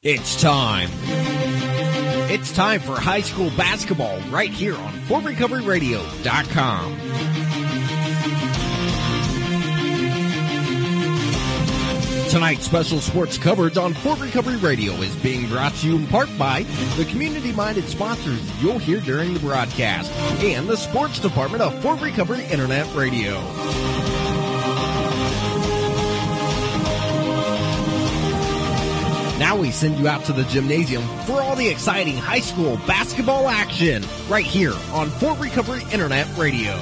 It's time. It's time for high school basketball right here on FortRecoveryRadio.com. Tonight's special sports coverage on Fort Recovery Radio is being brought to you in part by the community-minded sponsors you'll hear during the broadcast and the sports department of Fort Recovery Internet Radio. Now we send you out to the gymnasium for all the exciting high school basketball action right here on Fort Recovery Internet Radio.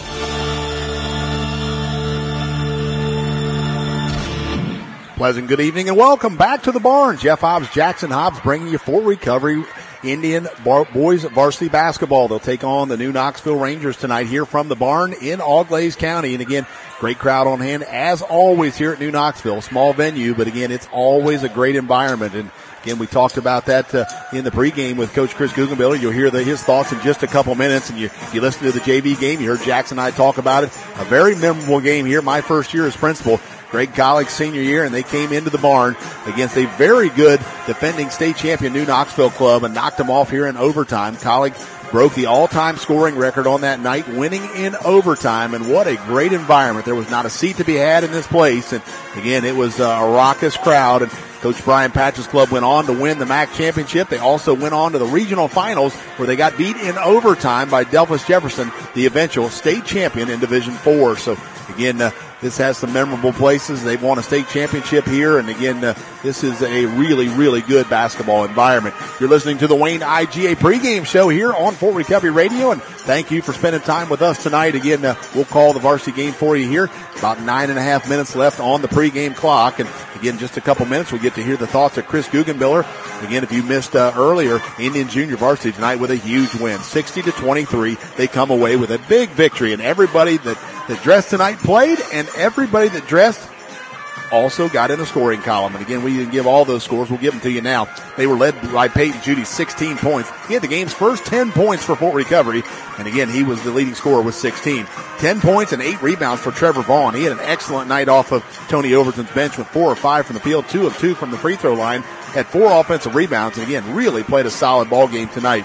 Pleasant good evening and welcome back to the barn. Jeff Hobbs, Jackson Hobbs bringing you Fort Recovery Indian boys varsity basketball. They'll take on the New Knoxville Rangers tonight here from the barn in Auglaize County. And again, great crowd on hand as always here at New Knoxville. Small venue, but again, it's always a great environment. And again, we talked about that in the pregame with Coach Chris Guggenbiller. You'll hear his thoughts in just a couple minutes. And you listen to the JV game. You heard Jackson and I talk about it. A very memorable game here. My first year as principal. Greg Collick's senior year, and they came into the barn against a very good defending state champion New Knoxville club and knocked them off here in overtime. Collick broke the all-time scoring record on that night, winning in overtime, and what a great environment. There was not a seat to be had in this place, and again, it was a raucous crowd, and Coach Brian Patch's club went on to win the MAC championship. They also went on to the regional finals where they got beat in overtime by Delphus Jefferson, the eventual state champion in Division 4. So again, this has some memorable places. They've won a state championship here, and again, this is a really, really good basketball environment. You're listening to the Wayne IGA pregame show here on Fort Recovery Radio, and thank you for spending time with us tonight. Again, we'll call the varsity game for you here. About 9.5 minutes left on the pregame clock, and again, just a couple minutes, we get to hear the thoughts of Chris Guggenbiller. Again, if you missed earlier, Indian Junior Varsity tonight with a huge win, 60-23. They come away with a big victory, and everybody that dressed tonight played, and everybody that dressed also got in a scoring column. And again, we didn't give all those scores. We'll give them to you now. They were led by Peyton Judy, 16 points. He had the game's first 10 points for Fort Recovery. And again, he was the leading scorer with 16. 10 points and 8 rebounds for Trevor Vaughn. He had an excellent night off of Tony Overton's bench with 4 of 5 from the field, 2 of 2 from the free throw line. Had 4 offensive rebounds, and again, really played a solid ball game tonight.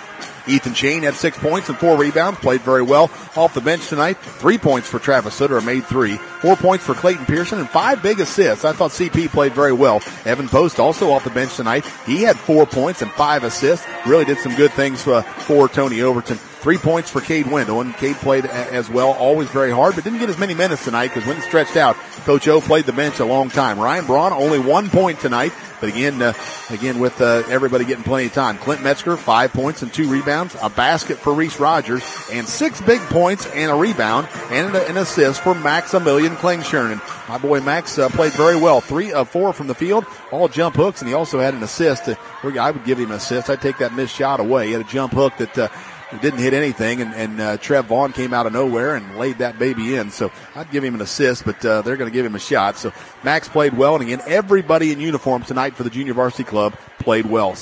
Ethan Shane had 6 points and 4 rebounds, played very well off the bench tonight. 3 points for Travis Sutter, made 3. 4 points for Clayton Pearson and 5 big assists. I thought CP played very well. Evan Post also off the bench tonight. He had 4 points and 5 assists. Really did some good things for Tony Overton. 3 points for Cade Wendell, and Cade played as well, always very hard, but didn't get as many minutes tonight because when it stretched out, Coach O played the bench a long time. Ryan Braun, only 1 point tonight, but again with everybody getting plenty of time. Clint Metzger, 5 points and 2 rebounds, a basket for Reese Rogers, and 6 big points and a rebound and an assist for Maximilian Klingshirn. My boy Max played very well, 3 of 4 from the field, all jump hooks, and he also had an assist. I would give him an assist. I'd take that missed shot away. He had a jump hook that didn't hit anything, and Trev Vaughn came out of nowhere and laid that baby in. So I'd give him an assist, but they're going to give him a shot. So Max played well, and again, everybody in uniform tonight for the Junior Varsity Club played well.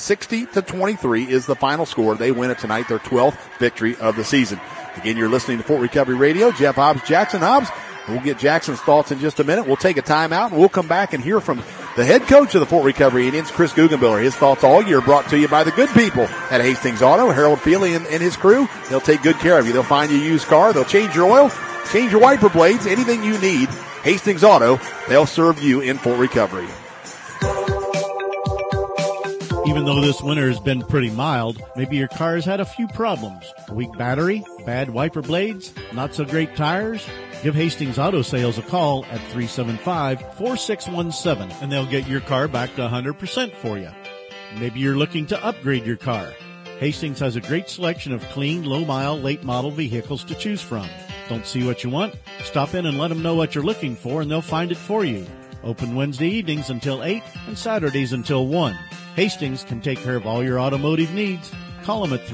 60-23 is the final score. They win it tonight, their 12th victory of the season. Again, you're listening to Fort Recovery Radio. Jeff Hobbs, Jackson Hobbs. We'll get Jackson's thoughts in just a minute. We'll take a timeout, and we'll come back and hear from the head coach of the Fort Recovery Indians, Chris Guggenbiller. His thoughts all year brought to you by the good people at Hastings Auto. Harold Feely and his crew, they'll take good care of you. They'll find you a used car. They'll change your oil, change your wiper blades, anything you need. Hastings Auto, they'll serve you in Fort Recovery. Even though this winter has been pretty mild, maybe your car's had a few problems. A weak battery, bad wiper blades, not so great tires. Give Hastings Auto Sales a call at 375-4617 and they'll get your car back to 100% for you. Maybe you're looking to upgrade your car. Hastings has a great selection of clean, low-mile, late-model vehicles to choose from. Don't see what you want? Stop in and let them know what you're looking for and they'll find it for you. Open Wednesday evenings until 8 and Saturdays until 1. Hastings can take care of all your automotive needs. Call them at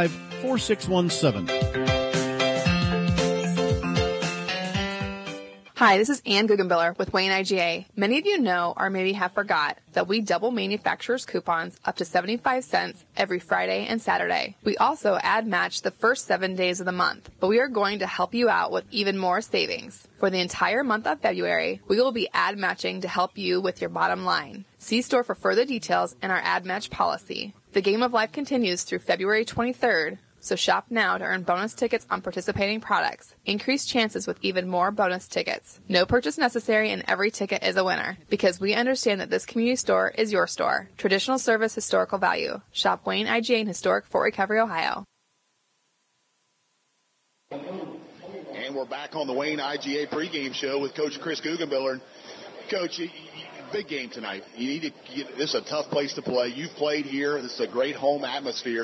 375-4617. Hi, this is Ann Guggenbiller with Wayne IGA. Many of you know or maybe have forgot that we double manufacturers coupons up to 75 cents every Friday and Saturday. We also add match the first 7 days of the month, but we are going to help you out with even more savings. For the entire month of February, we will be ad matching to help you with your bottom line. See store for further details in our ad match policy. The game of life continues through February 23rd. So shop now to earn bonus tickets on participating products. Increase chances with even more bonus tickets. No purchase necessary and every ticket is a winner. Because we understand that this community store is your store. Traditional service, historical value. Shop Wayne IGA in historic Fort Recovery, Ohio. And we're back on the Wayne IGA pregame show with Coach Chris Guggenbiller. Coach, big game tonight. You need to this is a tough place to play. You've played here. This is a great home atmosphere.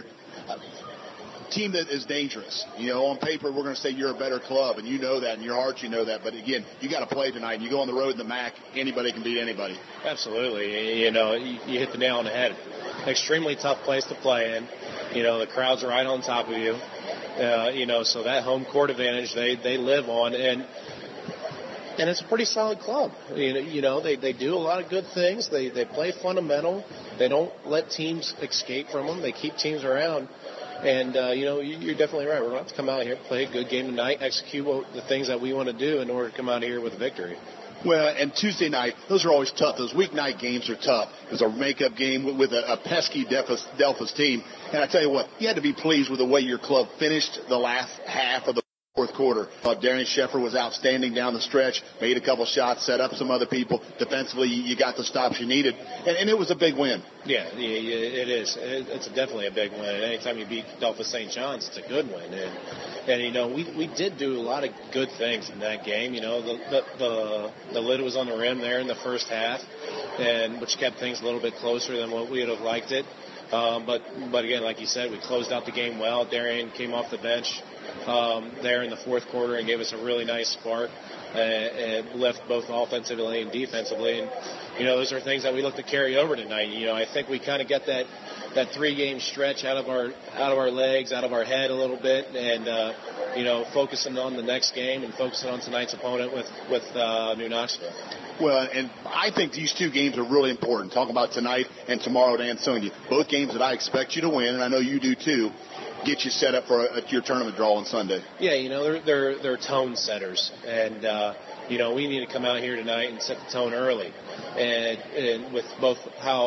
Team that is dangerous. You know, on paper, we're going to say you're a better club, and you know that. In your heart, you know that. But, again, you got to play tonight. You go on the road in the MAC, anybody can beat anybody. Absolutely. You know, you hit the nail on the head. Extremely tough place to play in. You know, the crowd's right on top of you. You know, so that home court advantage they live on. And it's a pretty solid club. You know, they do a lot of good things. They play fundamental. They don't let teams escape from them. They keep teams around. And, you know, you're definitely right. We're going to have to come out here, play a good game tonight, execute the things that we want to do in order to come out here with a victory. Well, and Tuesday night, those are always tough. Those weeknight games are tough. It was a makeup game with a pesky Delphos team. And I tell you what, you had to be pleased with the way your club finished the last half of the fourth quarter. Darian Sheffer was outstanding down the stretch, made a couple shots, set up some other people. Defensively, you got the stops you needed, and it was a big win. Yeah, it is. It's definitely a big win. And anytime you beat Delphos St. John's, it's a good win. And you know, we did do a lot of good things in that game. You know, the lid was on the rim there in the first half, and which kept things a little bit closer than what we would have liked it. But again, like you said, we closed out the game well. Darian came off the bench there in the fourth quarter and gave us a really nice spark and left both offensively and defensively. And, you know, those are things that we look to carry over tonight. You know, I think we kind of get that 3-game stretch out of our legs, out of our head a little bit, and, you know, focusing on the next game and focusing on tonight's opponent with New Knoxville. Well, and I think these two games are really important. Talking about tonight and tomorrow at Ansonia. Both games that I expect you to win, and I know you do too, get you set up for your tournament draw on Sunday. Yeah, you know, they're tone setters. And, you know, we need to come out here tonight and set the tone early. And with both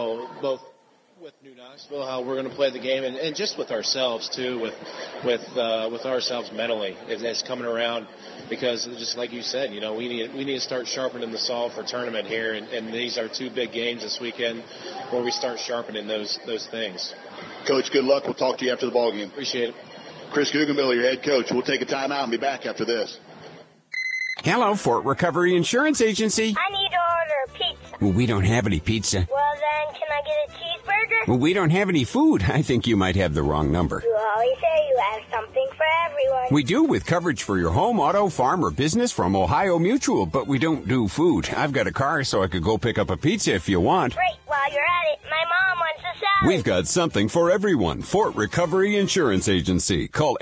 with New Knoxville, how we're going to play the game, and just with ourselves too, with ourselves mentally, it's coming around, because just like you said, you know, we need to start sharpening the saw for tournament here, and these are two big games this weekend where we start sharpening those things. Coach, good luck. We'll talk to you after the ball game. Appreciate it. Chris Guggenbiller, your head coach. We'll take a timeout and be back after this. Hello, Fort Recovery Insurance Agency. I need to order pizza. Well, we don't have any pizza. Well, then, can I get a cheeseburger? Well, we don't have any food. I think you might have the wrong number. You always say you have something for everyone. We do, with coverage for your home, auto, farm, or business from Ohio Mutual, but we don't do food. I've got a car, so I could go pick up a pizza if you want. Great. While you're at it, my mom wants a salad. We've got something for everyone. Fort Recovery Insurance Agency. Call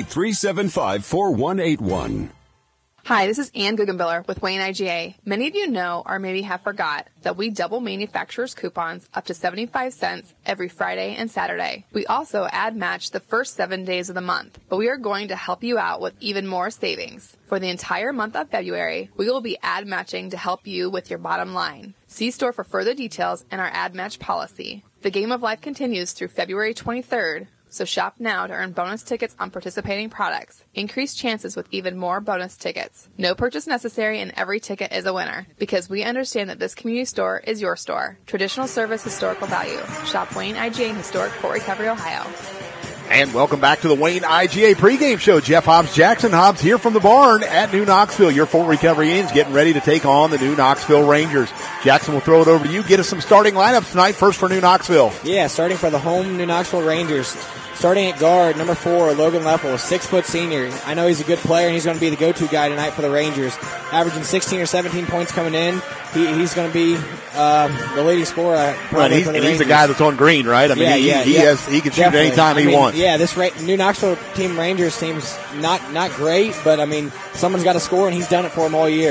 888-375-4181. Hi, this is Ann Guggenbiller with Wayne IGA. Many of you know or maybe have forgot that we double manufacturers coupons up to 75 cents every Friday and Saturday. We also ad match the first 7 days of the month, but we are going to help you out with even more savings. For the entire month of February, we will be ad matching to help you with your bottom line. See store for further details in our ad match policy. The game of life continues through February 23rd. So shop now to earn bonus tickets on participating products. Increase chances with even more bonus tickets. No purchase necessary and every ticket is a winner. Because we understand that this community store is your store. Traditional service, historical value. Shop Wayne IGA in historic Fort Recovery, Ohio. And welcome back to the Wayne IGA pregame show. Jeff Hobbs, Jackson Hobbs here from the barn at New Knoxville. Your Fort Recovery Inn's getting ready to take on the New Knoxville Rangers. Jackson, will throw it over to you. Get us some starting lineups tonight. First for New Knoxville. Yeah, starting for the home New Knoxville Rangers. Starting at guard, number 4, Logan Leffel, a 6-foot senior. I know he's a good player, and he's going to be the go-to guy tonight for the Rangers. Averaging 16 or 17 points coming in. He's going to be the leading scorer. Right, he's the guy that's on green, right? I mean, he can shoot anytime he wants. Yeah, this New Knoxville Rangers team's not great, but I mean, someone's got to score, and he's done it for him all year.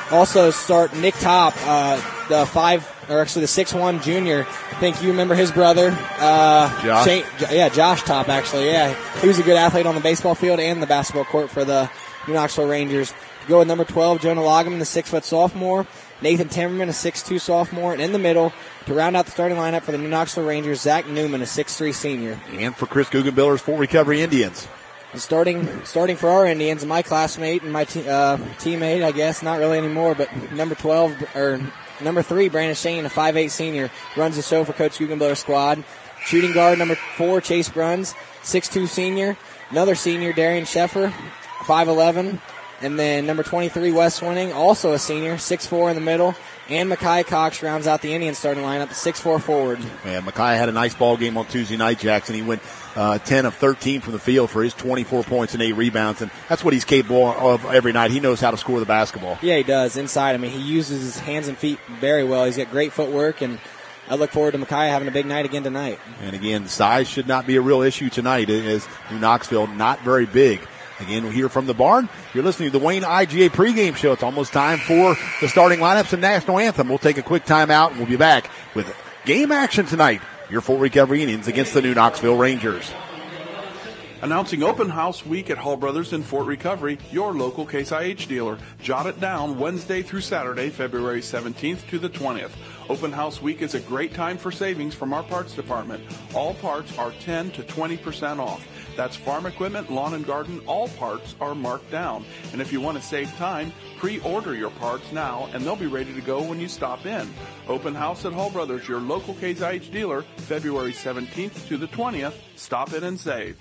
Also start Nick Top, the 6'1" junior. I think you remember his brother. Josh. Josh Top, actually. Yeah, he was a good athlete on the baseball field and the basketball court for the New Knoxville Rangers. Go with number 12, Jonah Loggeman, the 6-foot sophomore. Nathan Timmerman, a 6'2" sophomore. And in the middle, to round out the starting lineup for the New Knoxville Rangers, Zach Newman, a 6'3" senior. And for Chris Guggenbiller's Fort Recovery Indians. And starting for our Indians, my classmate and my teammate, I guess, not really anymore, but number 3, Brandon Shane, a 5'8" senior, runs the show for Coach Guggenbiller's squad. Shooting guard, number 4, Chase Bruns, 6'2" senior. Another senior, Darian Sheffer, 5'11". And then number 23, Wes Swinning, also a senior, 6'4" in the middle. And Makai Cox rounds out the Indian starting lineup, 6'4" forward. Yeah, Makai had a nice ball game on Tuesday night, Jackson. He went 10 of 13 from the field for his 24 points and 8 rebounds, and that's what he's capable of every night. He knows how to score the basketball. Yeah, he does, inside. I mean, he uses his hands and feet very well. He's got great footwork, and I look forward to Makai having a big night again tonight. And again, size should not be a real issue tonight, as New Knoxville not very big. Again, we'll hear from the barn. You're listening to the Wayne IGA pregame show. It's almost time for the starting lineups and national anthem. We'll take a quick timeout, and we'll be back with game action tonight. Your Fort Recovery Indians against the New Knoxville Rangers. Announcing Open House Week at Hall Brothers in Fort Recovery, your local Case IH dealer. Jot it down, Wednesday through Saturday, February 17th to the 20th. Open House Week is a great time for savings from our parts department. All parts are 10 to 20% off. That's farm equipment, lawn and garden, all parts are marked down. And if you want to save time, pre-order your parts now and they'll be ready to go when you stop in. Open House at Hall Brothers, your local Case IH dealer, February 17th to the 20th. Stop in and save.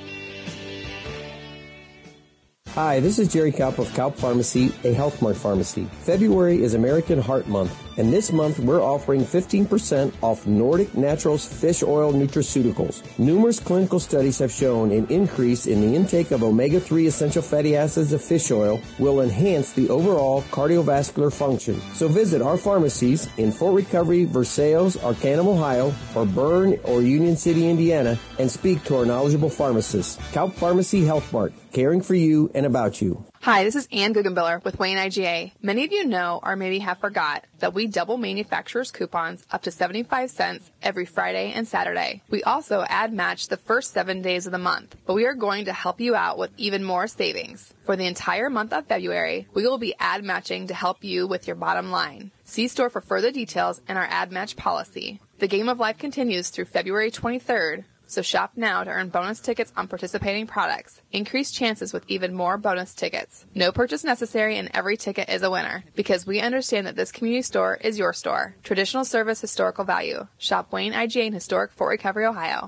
Hi, this is Jerry Kaup of Kaup Pharmacy, a Health Mart pharmacy. February is American Heart Month, and this month we're offering 15% off Nordic Naturals fish oil nutraceuticals. Numerous clinical studies have shown an increase in the intake of omega-3 essential fatty acids of fish oil will enhance the overall cardiovascular function. So visit our pharmacies in Fort Recovery, Versailles, Arcanum, Ohio, or Bern or Union City, Indiana, and speak to our knowledgeable pharmacists. Kaup Pharmacy Health Mart, caring for you and about you. Hi, this is Ann Guggenbiller with Wayne IGA. Many of you know or maybe have forgot that we double manufacturers coupons up to 75 cents every Friday and Saturday. We also add match the first 7 days of the month, but we are going to help you out with even more savings. For the entire month of February, we will be ad matching to help you with your bottom line. See store for further details and our ad match policy. The game of life continues through February 23rd. So shop now to earn bonus tickets on participating products. Increase chances with even more bonus tickets. No purchase necessary and every ticket is a winner. Because we understand that this community store is your store. Traditional service, historical value. Shop Wayne IGA in historic Fort Recovery, Ohio.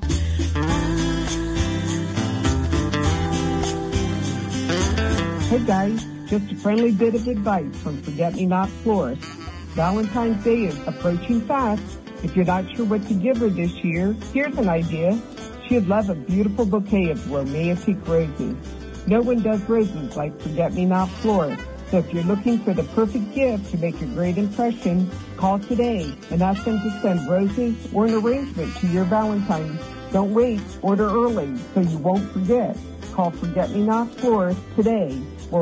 Hey guys, just a friendly bit of advice from Forget-Me-Not Florist. Valentine's Day is approaching fast. If you're not sure what to give her this year, here's an idea. She'd love a beautiful bouquet of romantic roses. No one does roses like Forget-Me-Not Florist. So if you're looking for the perfect gift to make a great impression, call today and ask them to send roses or an arrangement to your Valentine. Don't wait. Order early so you won't forget. Call Forget-Me-Not Florist today,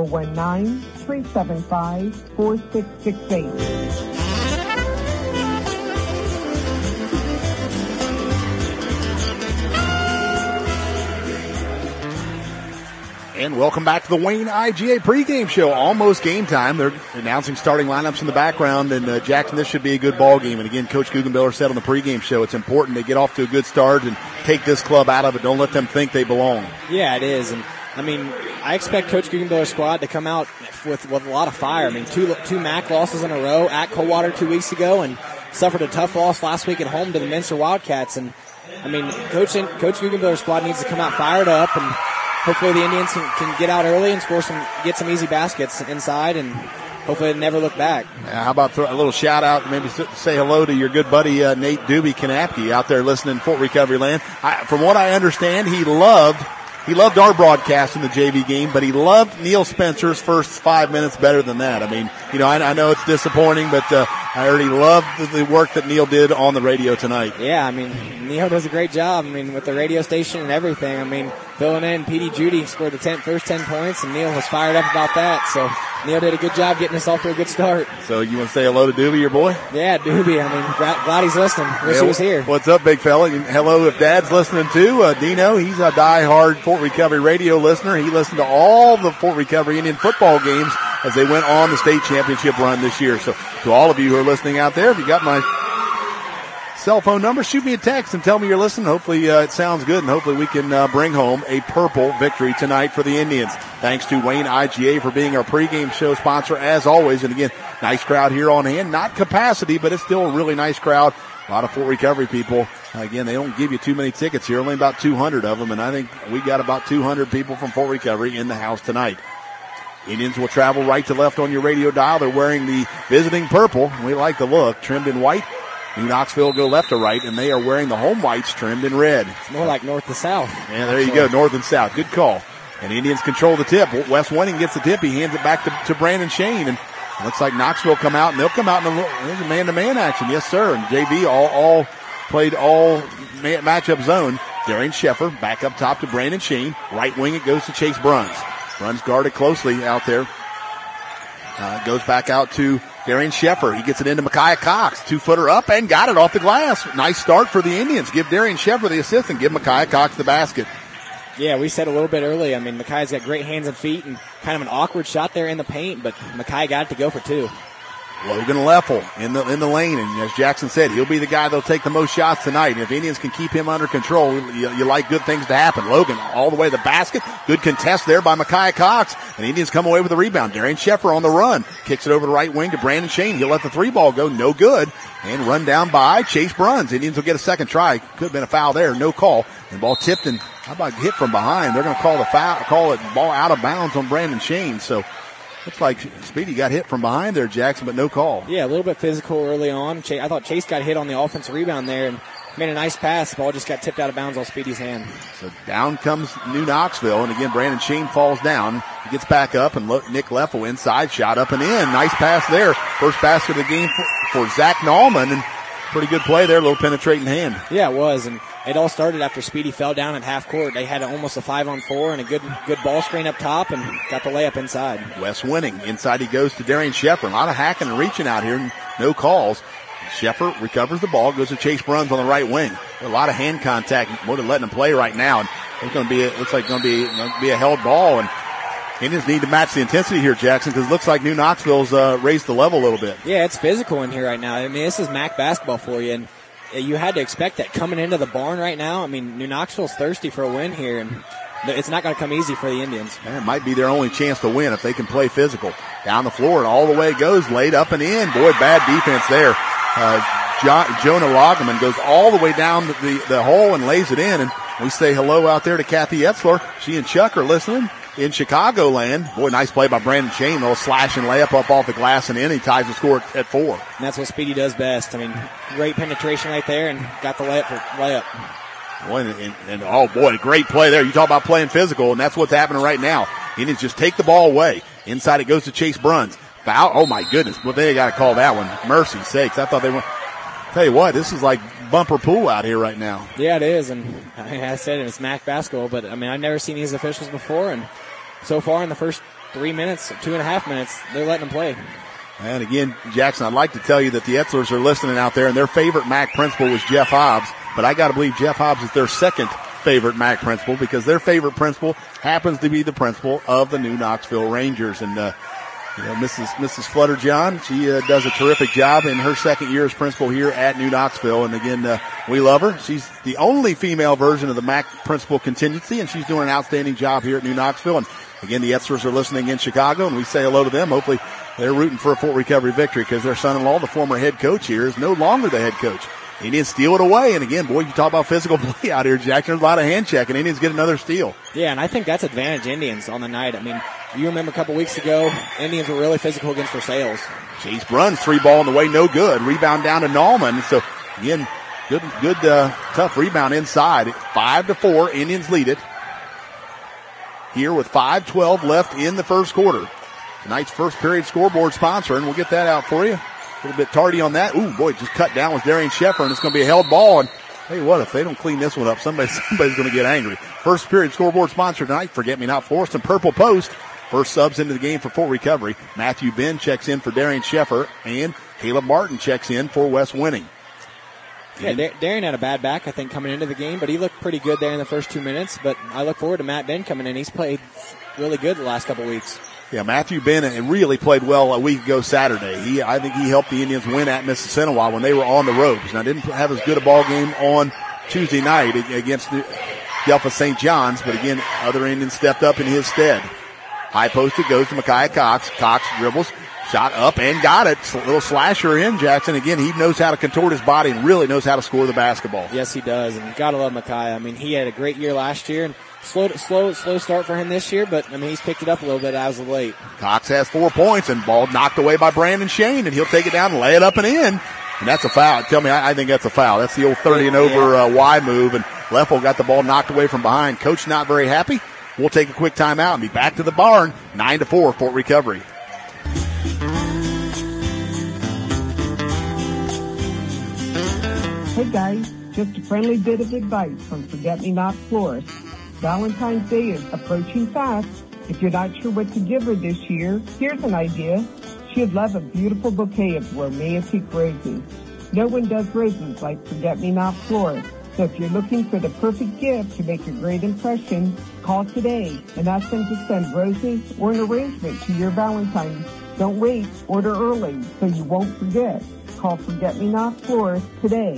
419-375-4668. And welcome back to the Wayne IGA pregame show. Almost game time. They're announcing starting lineups in the background. And, Jackson, this should be a good ball game. And, again, Coach Guggenbiller said on the pregame show it's important to get off to a good start and take this club out of it. Don't let them think they belong. Yeah, it is. And, I mean, I expect Coach Guggenbiller's squad to come out with a lot of fire. I mean, two MAC losses in a row at Coldwater 2 weeks ago and suffered a tough loss last week at home to the Minster Wildcats. And, I mean, Coach Guggenbiller's squad needs to come out fired up, and hopefully the Indians can get out early and get some easy baskets inside, and hopefully they never look back. How about throw a little shout out, maybe say hello to your good buddy Nate Doobie Kanapke out there listening in Fort Recovery land. From what I understand, he loved our broadcast in the JV game, but he loved Neil Spencer's first 5 minutes better than that. I mean, I know it's disappointing, but I already loved the work that Neil did on the radio tonight. Yeah, I mean, Neil does a great job. I mean, with the radio station and everything. I mean, filling in, Petey Judy scored the first 10 points, and Neil was fired up about that. So Neil did a good job getting us off to a good start. So you want to say hello to Doobie, your boy? Yeah, Doobie. I mean, glad he's listening. Wish he was here. What's up, big fella? Hello if Dad's listening too. Dino, he's a diehard Fort Recovery radio listener. He listened to all the Fort Recovery Indian football games as they went on the state championship run this year. So to all of you who are listening out there, if you got my cell phone number, shoot me a text and tell me you're listening. Hopefully it sounds good, and hopefully we can bring home a purple victory tonight for the Indians. Thanks to Wayne IGA for being our pregame show sponsor as always. And again, nice crowd here on hand. Not capacity, but it's still a really nice crowd. A lot of Fort Recovery people. Again, they don't give you too many tickets here, only about 200 of them, and I think we got about 200 people from Fort Recovery in the house tonight. Indians will travel right to left on your radio dial. They're wearing the visiting purple. We like the look, trimmed in white. New Knoxville go left to right, and they are wearing the home whites trimmed in red. It's more like north to south. Yeah, there you go, north and south. Good call. And Indians control the tip. Wes Winning gets the tip. He hands it back to Brandon Shane, and looks like Knoxville come out, and they'll come out in there's a man-to-man action. Yes, sir. And JV all played all matchup zone. Darian Sheffer back up top to Brandon Shane. Right wing, it goes to Chase Bruns. Bruns guarded closely out there. Goes back out to Darian Sheffer. He gets it into Micaiah Cox. 2-footer up and got it off the glass. Nice start for the Indians. Give Darian Sheffer the assist and give Micaiah Cox the basket. Yeah, we said a little bit earlier. I mean, Micaiah's got great hands and feet and kind of an awkward shot there in the paint, but Micaiah got it to go for 2. Logan Leffel in the lane, and as Jackson said, he'll be the guy that'll take the most shots tonight. And if Indians can keep him under control, you like good things to happen. Logan all the way to the basket. Good contest there by Micaiah Cox, and Indians come away with the rebound. Darian Sheffer on the run. Kicks it over the right wing to Brandon Shane. He'll let the 3-ball go. No good. And run down by Chase Bruns. Indians will get a second try. Could have been a foul there. No call. And ball tipped, and how about hit from behind? They're going to call the foul, call it ball out of bounds on Brandon Shane. So looks like Speedy got hit from behind there, Jackson, but no call. Yeah, a little bit physical early on. I thought Chase got hit on the offensive rebound there and made a nice pass. The ball just got tipped out of bounds on Speedy's hand. So down comes New Knoxville, and again, Brandon Shane falls down. He gets back up, and Nick Leffel inside, shot up and in. Nice pass there. First basket of the game for Zach Nallman, and pretty good play there, a little penetrating hand. Yeah, it was, and it all started after Speedy fell down at half court. They had almost a 5-on-4 and a good ball screen up top and got the layup inside. Wes Winning. Inside he goes to Darian Sheffer. A lot of hacking and reaching out here. No calls. Sheffer recovers the ball, goes to Chase Bruns on the right wing. A lot of hand contact. More than letting him play right now. And it's going to be, looks like going to be a held ball. And Indians need to match the intensity here, Jackson, because it looks like New Knoxville's raised the level a little bit. Yeah, it's physical in here right now. I mean, this is MAC basketball for you, and you had to expect that coming into the barn right now. I mean, New Knoxville's thirsty for a win here, and it's not going to come easy for the Indians. It might be their only chance to win if they can play physical. Down the floor and all the way it goes, laid up and in. Boy, bad defense there. Jonah Lagerman goes all the way down the hole and lays it in, and we say hello out there to Kathy Etzler. She and Chuck are listening in Chicagoland. Boy, nice play by Brandon Shane. A little slash and layup up off the glass and in. He ties the score at 4. And that's what Speedy does best. I mean, great penetration right there and got the layup. Boy, and oh boy, a great play there. You talk about playing physical, and that's what's happening right now. Indians just take the ball away. Inside it goes to Chase Bruns. Foul. Oh my goodness. Well, they got to call that one. Mercy sakes. I thought they went. Tell you what, this is like bumper pool out here right now. Yeah, it is. And I said it's MAC basketball, but I mean, I've never seen these officials before, and so far in the first 3 minutes, 2.5 minutes, they're letting them play. And again, Jackson, I'd like to tell you that the Etzlers are listening out there, and their favorite MAC principal was Jeff Hobbs, but I got to believe Jeff Hobbs is their second favorite MAC principal because their favorite principal happens to be the principal of the New Knoxville Rangers. And Mrs. Flutterjohn, she does a terrific job in her second year as principal here at New Knoxville. And again, we love her. She's the only female version of the MAC principal contingency, and she's doing an outstanding job here at New Knoxville. And again, the Etzlers are listening in Chicago, and we say hello to them. Hopefully they're rooting for a Fort Recovery victory because their son-in-law, the former head coach here, is no longer the head coach. Indians steal it away, and again, boy, you talk about physical play out here, Jackson. There's a lot of hand checking. Indians get another steal. Yeah, and I think that's advantage Indians on the night. I mean, you remember a couple weeks ago, Indians were really physical against Versailles. Chase Bruns, 3-ball on the way, no good. Rebound down to Nallman. So again, good, tough rebound inside. 5-4, Indians lead it. Here with 5:12 left in the first quarter. Tonight's first period scoreboard sponsor, and we'll get that out for you. little bit tardy on that. Ooh, boy, just cut down with Darian Sheffer, and it's going to be a held ball. And tell you what, if they don't clean this one up, somebody's going to get angry. First period scoreboard sponsor tonight, Forget Me Not Forest and Purple Post. First subs into the game for Fort Recovery. Matthew Ben checks in for Darian Sheffer, and Caleb Martin checks in for West Winning. Yeah, Darian had a bad back, I think, coming into the game, but he looked pretty good there in the first 2 minutes. But I look forward to Matt Ben coming in. He's played really good the last couple weeks. Yeah, Matthew Ben really played well a week ago Saturday. I think he helped the Indians win at Mississinawa when they were on the ropes. Now, didn't have as good a ball game on Tuesday night against Delphos St. John's, but again, other Indians stepped up in his stead. High post it goes to Micaiah Cox. Cox dribbles, shot up and got it. A little slasher in, Jackson. Again, he knows how to contort his body and really knows how to score the basketball. Yes, he does, and you gotta love Micaiah. I mean, he had a great year last year, and slow start for him this year, but I mean, he's picked it up a little bit as of late. Cox has 4 points, and ball knocked away by Brandon Shane, and he'll take it down and lay it up and in. And that's a foul. Tell me, I think that's a foul. That's the old 30 and over Y move, and Leffel got the ball knocked away from behind. Coach not very happy. We'll take a quick timeout and be back to the barn. 9-4, Fort Recovery. Hey guys, just a friendly bit of advice from Forget Me Not Florist. Valentine's Day is approaching fast. If you're not sure what to give her this year, here's an idea. She'd love a beautiful bouquet of romantic roses. No one does roses like Forget Me Not Florist. So if you're looking for the perfect gift to make a great impression, call today and ask them to send roses or an arrangement to your Valentine's. Don't wait. Order early so you won't forget. Call Forget Me Not Florist today,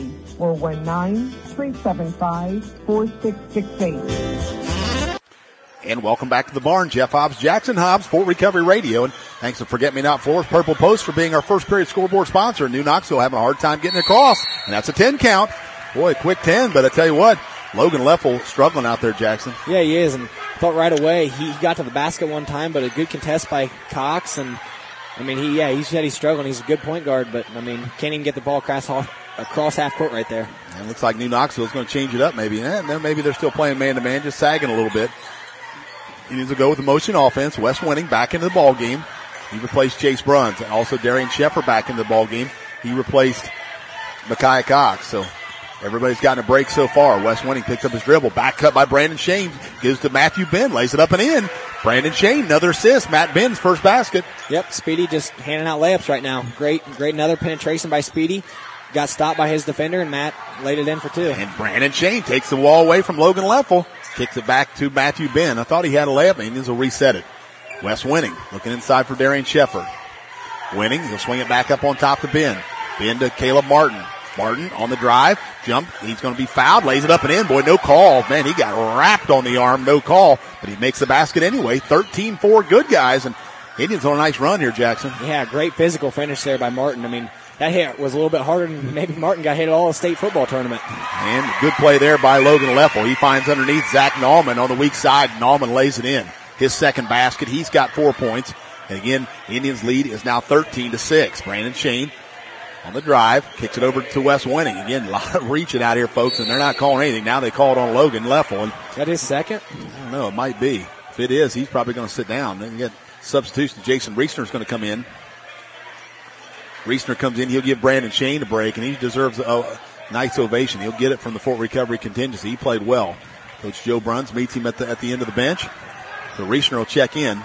419-375-4668. And welcome back to the barn. Jeff Hobbs, Jackson Hobbs, Fort Recovery Radio. And thanks to Forget Me Not Florist, Purple Post for being our first period scoreboard sponsor. New Knoxville having a hard time getting across. And that's a 10 count. Boy, quick 10, but I tell you what, Logan Leffel struggling out there, Jackson. Yeah, he is, and thought right away he got to the basket one time, but a good contest by Cox, and I mean, he said he's struggling. He's a good point guard, but I mean, can't even get the ball across half court right there. And it looks like New Knoxville's going to change it up maybe. Maybe they're still playing man-to-man, just sagging a little bit. He needs to go with the motion offense. West Winning back into the ball game. He replaced Chase Bruns, and also Darian Sheffer back into the ball game. He replaced Micaiah Cox, so everybody's gotten a break so far. West Winning picks up his dribble. Back cut by Brandon Shane. Gives to Matthew Ben. Lays it up and in. Brandon Shane, another assist. Matt Ben's first basket. Yep, Speedy just handing out layups right now. Great another penetration by Speedy. Got stopped by his defender, and Matt laid it in for 2. And Brandon Shane takes the ball away from Logan Leffel. Kicks it back to Matthew Ben. I thought he had a layup, and Indians will reset it. West Winning looking inside for Darian Sheffer. Winning, he'll swing it back up on top to Ben. Ben to Caleb Martin. Martin on the drive, jump, he's going to be fouled, lays it up and in. Boy, no call. Man, he got wrapped on the arm, no call, but he makes the basket anyway. 13-4, good guys, and Indians on a nice run here, Jackson. Yeah, great physical finish there by Martin. I mean, that hit was a little bit harder than maybe Martin got hit at all state football tournament. And good play there by Logan Leffel. He finds underneath Zach Nauman on the weak side. Nauman lays it in. His second basket, he's got 4 points. And again, Indians lead is now 13-6. Brandon Shane on the drive, kicks it over to West Winning. Again, a lot of reaching out here, folks, and they're not calling anything. Now they call it on Logan Leffel. And is that his second? I don't know. It might be. If it is, he's probably going to sit down. Then you get substitution. Jason Reesner's going to come in. Reesner comes in. He'll give Brandon Shane a break, and he deserves a nice ovation. He'll get it from the Fort Recovery contingency. He played well. Coach Joe Bruns meets him at the end of the bench. So Reesner will check in.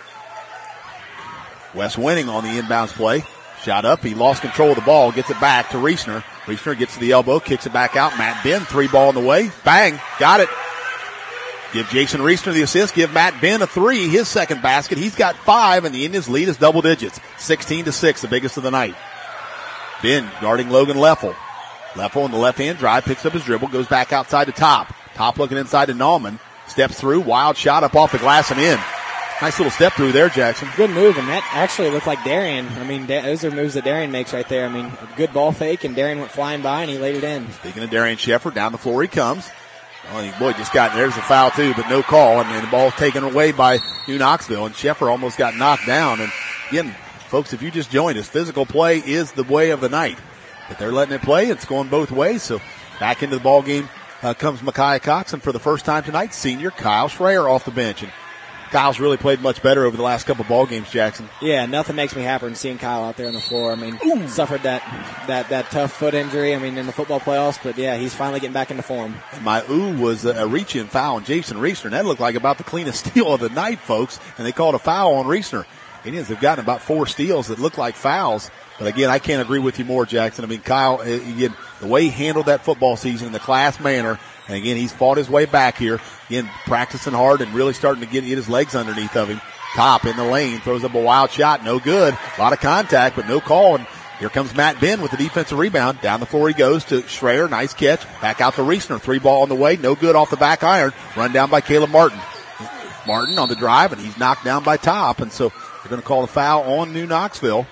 West Winning on the inbounds play. Shot up. He lost control of the ball. Gets it back to Reesner. Reesner gets to the elbow. Kicks it back out. Matt Ben, 3 ball in the way. Bang. Got it. Give Jason Reesner the assist. Give Matt Ben a 3. His second basket. He's got 5, and the Indians lead is double digits. 16-6, the biggest of the night. Ben guarding Logan Leffel. Leffel on the left-hand drive. Picks up his dribble. Goes back outside to Top. Top looking inside to Nauman. Steps through. Wild shot up off the glass and in. Nice little step through there, Jackson. Good move, and that actually looked like Darian. I mean, those are moves that Darian makes right there. I mean, a good ball fake, and Darian went flying by, and he laid it in. Speaking of Darian Sheffer, down the floor he comes. Oh, boy, just there's a foul too, but no call, and the ball taken away by New Knoxville, and Sheffer almost got knocked down. And again, folks, if you just joined us, physical play is the way of the night. But they're letting it play. It's going both ways. So back into the ball game comes Micaiah Cox, and for the first time tonight, senior Kyle Schreier off the bench. And Kyle's really played much better over the last couple ball games, Jackson. Yeah, nothing makes me happier than seeing Kyle out there on the floor. I mean, suffered that tough foot injury, in the football playoffs, but yeah, he's finally getting back into form. And my was a reach-in foul on Jason Reesner, and that looked like about the cleanest steal of the night, folks, and they called a foul on Reesner. Indians have gotten about 4 steals that look like fouls, but again, I can't agree with you more, Jackson. I mean, Kyle, again, the way he handled that football season in the class manner, and again, he's fought his way back here. Again, practicing hard and really starting to get his legs underneath of him. Top in the lane, throws up a wild shot, no good. A lot of contact, but no call. And here comes Matt Ben with the defensive rebound. Down the floor he goes to Schreier, nice catch. Back out to Reesner, 3 ball on the way, no good off the back iron. Run down by Caleb Martin. Martin on the drive, and he's knocked down by Top. And so they're going to call a foul on New Knoxville.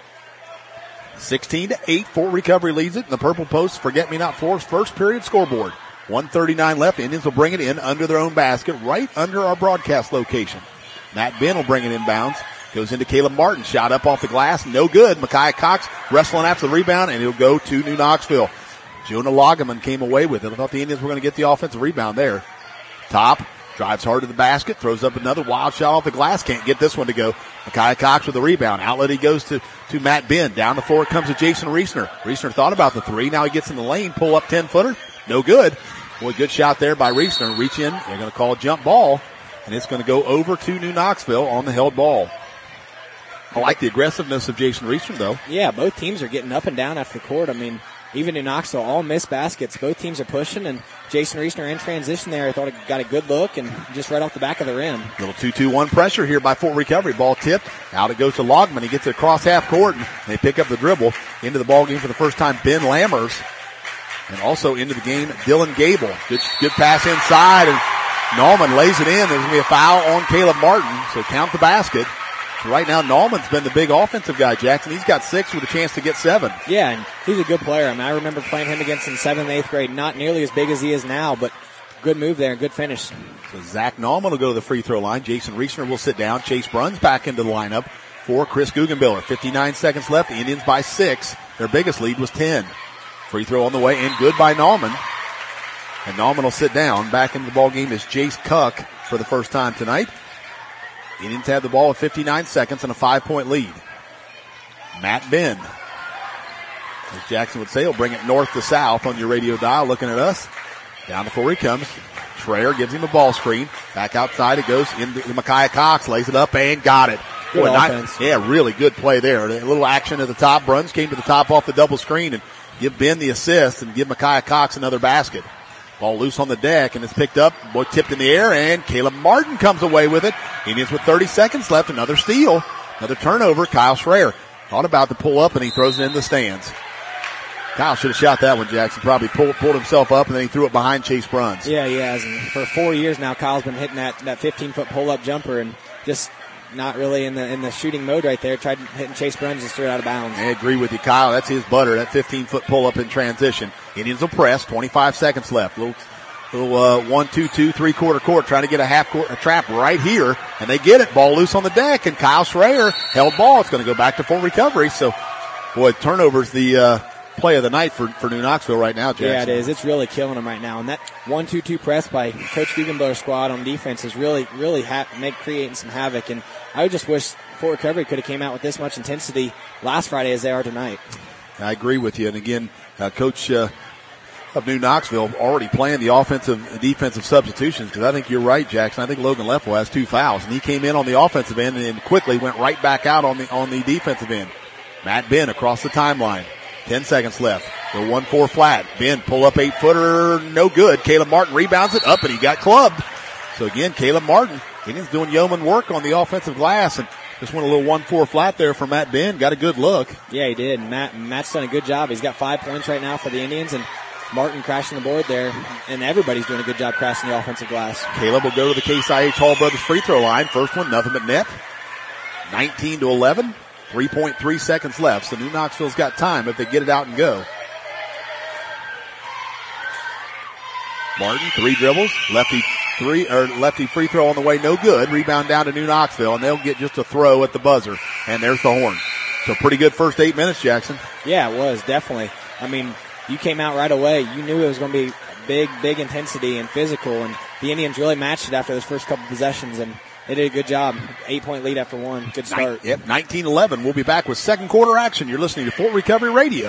16-8, Fort Recovery leads it. And the Purple Post, Forget-Me-Not Force, first period scoreboard. 1:39 left. Indians will bring it in under their own basket, right under our broadcast location. Matt Ben will bring it inbounds. Goes into Caleb Martin. Shot up off the glass. No good. Micaiah Cox wrestling after the rebound, and he'll go to New Knoxville. Jonah Loggeman came away with it. I thought the Indians were going to get the offensive rebound there. Top drives hard to the basket. Throws up another wild shot off the glass. Can't get this one to go. Micaiah Cox with the rebound. Outlet he goes to Matt Ben. Down the floor it comes to Jason Reesner. Reesner thought about the 3. Now he gets in the lane. Pull up 10-footer. No good. Boy, good shot there by Reesner. Reach in. They're going to call a jump ball, and it's going to go over to New Knoxville on the held ball. I like the aggressiveness of Jason Reesner, though. Yeah, both teams are getting up and down after the court. I mean, even New Knoxville, all missed baskets. Both teams are pushing, and Jason Reesner in transition there, I thought he got a good look and just right off the back of the rim. Little 2-2-1 pressure here by Fort Recovery. Ball tipped. Out it goes to Loggeman. He gets it across half court, and they pick up the dribble. Into the ball game for the first time, Ben Lammers. And also into the game, Dylan Gable. Good pass inside, and Nallman lays it in. There's going to be a foul on Caleb Martin, so count the basket. So right now, Nallman's been the big offensive guy, Jackson. He's got 6 with a chance to get 7. Yeah, and he's a good player. I mean, I remember playing him against in 7th and 8th grade. Not nearly as big as he is now, but good move there and good finish. So Zach Nallman will go to the free throw line. Jason Reesner will sit down. Chase Bruns back into the lineup for Chris Guggenbiller. 59 seconds left. The Indians by 6. Their biggest lead was 10. Free throw on the way and good by Nallman. And Nallman will sit down. Back into the ball game is Jace Cuck for the first time tonight. Indians have the ball with 59 seconds and a 5-point lead. Matt Ben, as Jackson would say, he'll bring it north to south on your radio dial looking at us. Down the floor he comes. Schreier gives him a ball screen. Back outside it goes into Micaiah Cox. Lays it up and got it. Good offense. Really good play there. A little action at the top. Bruns came to the top off the double screen and give Ben the assist and give Micaiah Cox another basket. Ball loose on the deck and it's picked up. Boy, tipped in the air and Caleb Martin comes away with it. Indians with 30 seconds left. Another steal. Another turnover. Kyle Schreier thought about to pull up and he throws it in the stands. Kyle should have shot that one, Jackson. Probably pulled himself up and then he threw it behind Chase Bruns. Yeah, he has. And for 4 years now, Kyle's been hitting that 15-foot pull-up jumper and just not really in the shooting mode right there. Tried hitting Chase Bruns and threw it out of bounds. I agree with you, Kyle. That's his butter, that 15-foot pull-up in transition. Indians will press, 25 seconds left. Little 1-2-2, three-quarter court, trying to get a trap right here, and they get it. Ball loose on the deck, and Kyle Schreier held ball. It's going to go back to Fort Recovery. So, boy, turnover's the play of the night for New Knoxville right now, Jackson. Yeah, it is. It's really killing them right now. And that 1-2-2 press by Coach Guggenbiller's squad on defense is really creating some havoc. And I would just wish Fort Recovery could have came out with this much intensity last Friday as they are tonight. I agree with you. And again, Coach of New Knoxville already playing the offensive and defensive substitutions, because I think you're right, Jackson. I think Logan Leffel has 2 fouls, and he came in on the offensive end and then quickly went right back out on the defensive end. Matt Ben across the timeline. 10 seconds left. The 1-4 flat. Ben pull up 8-footer, no good. Caleb Martin rebounds it up and he got clubbed. So again, Caleb Martin, Indians doing yeoman work on the offensive glass and just went a little 1-4 flat there for Matt Ben. Got a good look. Yeah, he did. Matt's done a good job. He's got 5 points right now for the Indians, and Martin crashing the board there, and everybody's doing a good job crashing the offensive glass. Caleb will go to the Case IH Hall Brothers free throw line. First one, nothing but net. 19-11. 3.3 seconds left, so New Knoxville's got time if they get it out and go. Martin, 3 dribbles, lefty free throw on the way, no good. Rebound down to New Knoxville, and they'll get just a throw at the buzzer, and there's the horn. So pretty good first 8 minutes, Jackson. Yeah, it was, definitely. I mean, you came out right away. You knew it was going to be big intensity and physical, and the Indians really matched it after those first couple possessions, and they did a good job. 8-point lead after one. Good start. Yep, 19-11. We'll be back with second quarter action. You're listening to Fort Recovery Radio.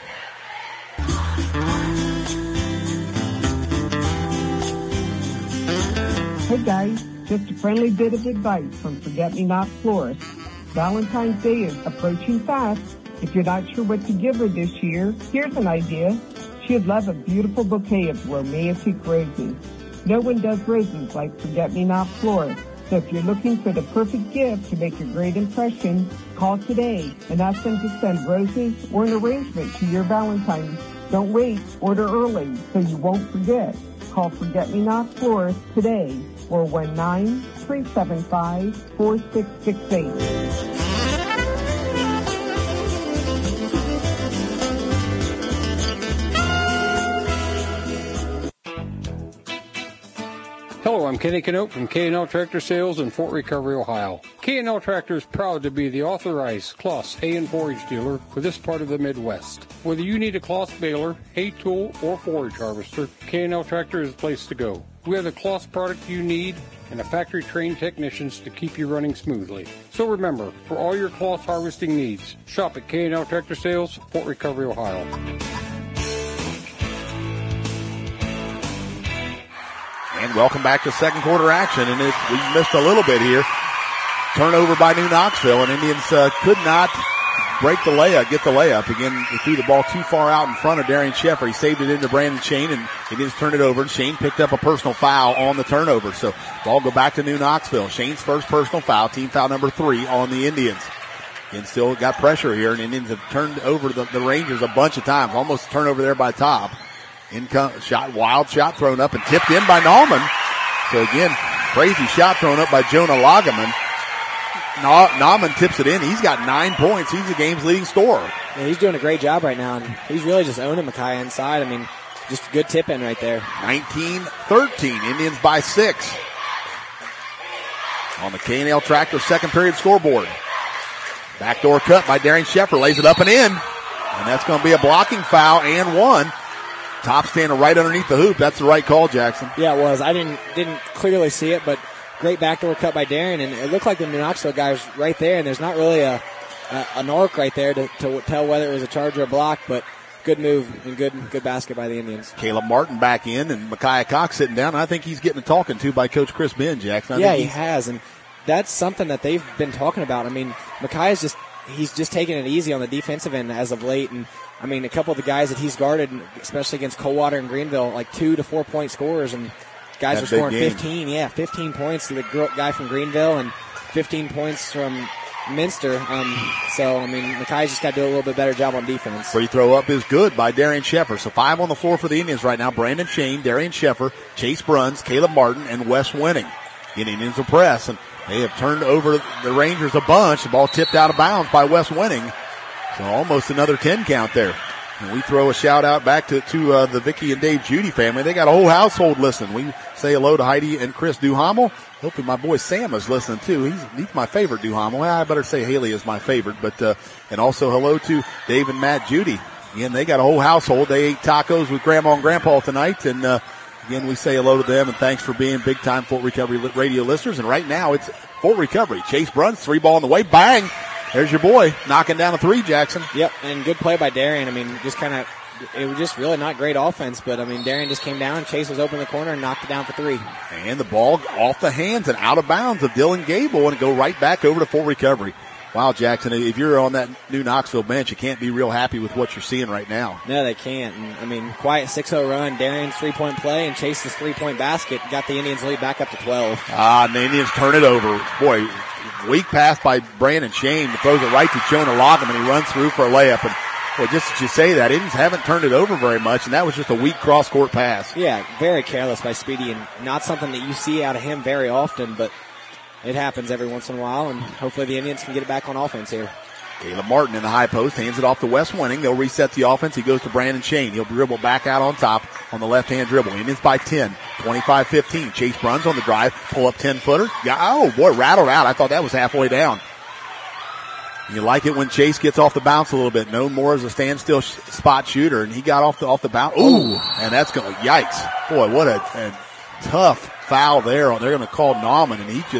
Hey guys, just a friendly bit of advice from Forget-Me-Not Florist. Valentine's Day is approaching fast. If you're not sure what to give her this year, here's an idea. She'd love a beautiful bouquet of romantic roses. No one does roses like Forget-Me-Not Florist. So if you're looking for the perfect gift to make a great impression, call today and ask them to send roses or an arrangement to your Valentine's. Don't wait. Order early so you won't forget. Call Forget-Me-Not Florist today, 419-375-4668. Hello, I'm Kenny Canote from K&L Tractor Sales in Fort Recovery, Ohio. K&L Tractor is proud to be the authorized Kloss hay and forage dealer for this part of the Midwest. Whether you need a Kloss baler, hay tool, or forage harvester, K&L Tractor is the place to go. We have the Kloss product you need and a factory-trained technicians to keep you running smoothly. So remember, for all your Kloss harvesting needs, shop at K&L Tractor Sales, Fort Recovery, Ohio. And welcome back to second quarter action. And we missed a little bit here. Turnover by New Knoxville, and Indians could not break the layup, get the layup. Again, he threw the ball too far out in front of Darian Sheffer. He saved it into Brandon Shane, and Indians turned it over. And Shane picked up a personal foul on the turnover. So ball go back to New Knoxville. Shane's first personal foul, team foul number 3 on the Indians. And still got pressure here, and Indians have turned over the Rangers a bunch of times. Almost a turnover there by Top. Wild shot thrown up and tipped in by Nauman. So again, crazy shot thrown up by Jonah Lageman. Nauman tips it in. He's got 9 points. He's the game's leading scorer. Yeah, he's doing a great job right now, and he's really just owning Micaiah inside. I mean, just a good tip in right there. 19-13. Indians by 6. On the K&L Tractor second period scoreboard. Backdoor cut by Darian Sheffer. Lays it up and in. And that's going to be a blocking foul and one. Top standing right underneath the hoop. That's the right call, Jackson. Yeah, it was. I didn't clearly see it, but great backdoor cut by Darren, and it looked like the New Knoxville guy was right there, and there's not really an arc right there to tell whether it was a charge or a block, but good move and good basket by the Indians. Caleb Martin back in, and Micaiah Cox sitting down. I think he's getting a talking to by Coach Chris Ben, Jackson. Yeah, he has, and that's something that they've been talking about. I mean, Micaiah's he's just taking it easy on the defensive end as of late, and I mean, a couple of the guys that he's guarded, especially against Coldwater and Greenville, like 2 to 4 point scorers, and guys are scoring 15. Yeah, 15 points to the guy from Greenville and 15 points from Minster. So, I mean, Micaiah's just got to do a little bit better job on defense. Free throw up is good by Darian Sheffer. So 5 on the floor for the Indians right now. Brandon Shane, Darian Sheffer, Chase Bruns, Caleb Martin, and Wes Winning. The Indians will press, and they have turned over the Rangers a bunch. The ball tipped out of bounds by Wes Winning. So almost another 10 count there. And we throw a shout out back to the Vicky and Dave Judy family. They got a whole household listening. We say hello to Heidi and Chris Duhamel. Hopefully my boy Sam is listening too. He's my favorite Duhamel. Well, I better say Haley is my favorite, but, and also hello to Dave and Matt Judy. Again, they got a whole household. They ate tacos with Grandma and Grandpa tonight, and, again, we say hello to them and thanks for being big time Fort Recovery radio listeners. And right now it's Fort Recovery. Chase Bruns, 3 ball on the way. Bang! There's your boy knocking down a 3, Jackson. Yep, and good play by Darian. I mean, it was just really not great offense, but I mean, Darian just came down, Chase was open in the corner and knocked it down for 3. And the ball off the hands and out of bounds of Dylan Gable and go right back over to Fort Recovery. Wow, Jackson, if you're on that New Knoxville bench, you can't be real happy with what you're seeing right now. No, they can't. And, I mean, quiet 6-0 run, Darian's 3-point play, and Chase's 3-point basket got the Indians lead back up to 12. And the Indians turn it over. Boy, weak pass by Brandon Shane, throws it right to Jonah Logham, and he runs through for a layup. And boy, just as you say that, Indians haven't turned it over very much, and that was just a weak cross-court pass. Yeah, very careless by Speedy, and not something that you see out of him very often, but it happens every once in a while, and hopefully the Indians can get it back on offense here. Caleb Martin in the high post, hands it off to Wes Winning. They'll reset the offense. He goes to Brandon Shane. He'll dribble back out on top on the left-hand dribble. Indians by 10, 25-15. Chase Bruns on the drive, pull up 10-footer. Oh boy, rattled out. I thought that was halfway down. You like it when Chase gets off the bounce a little bit. Known more as a standstill spot shooter, and he got off the bounce. Ooh, and that's going yikes. Boy, what a tough foul there. They're going to call Nauman, and he just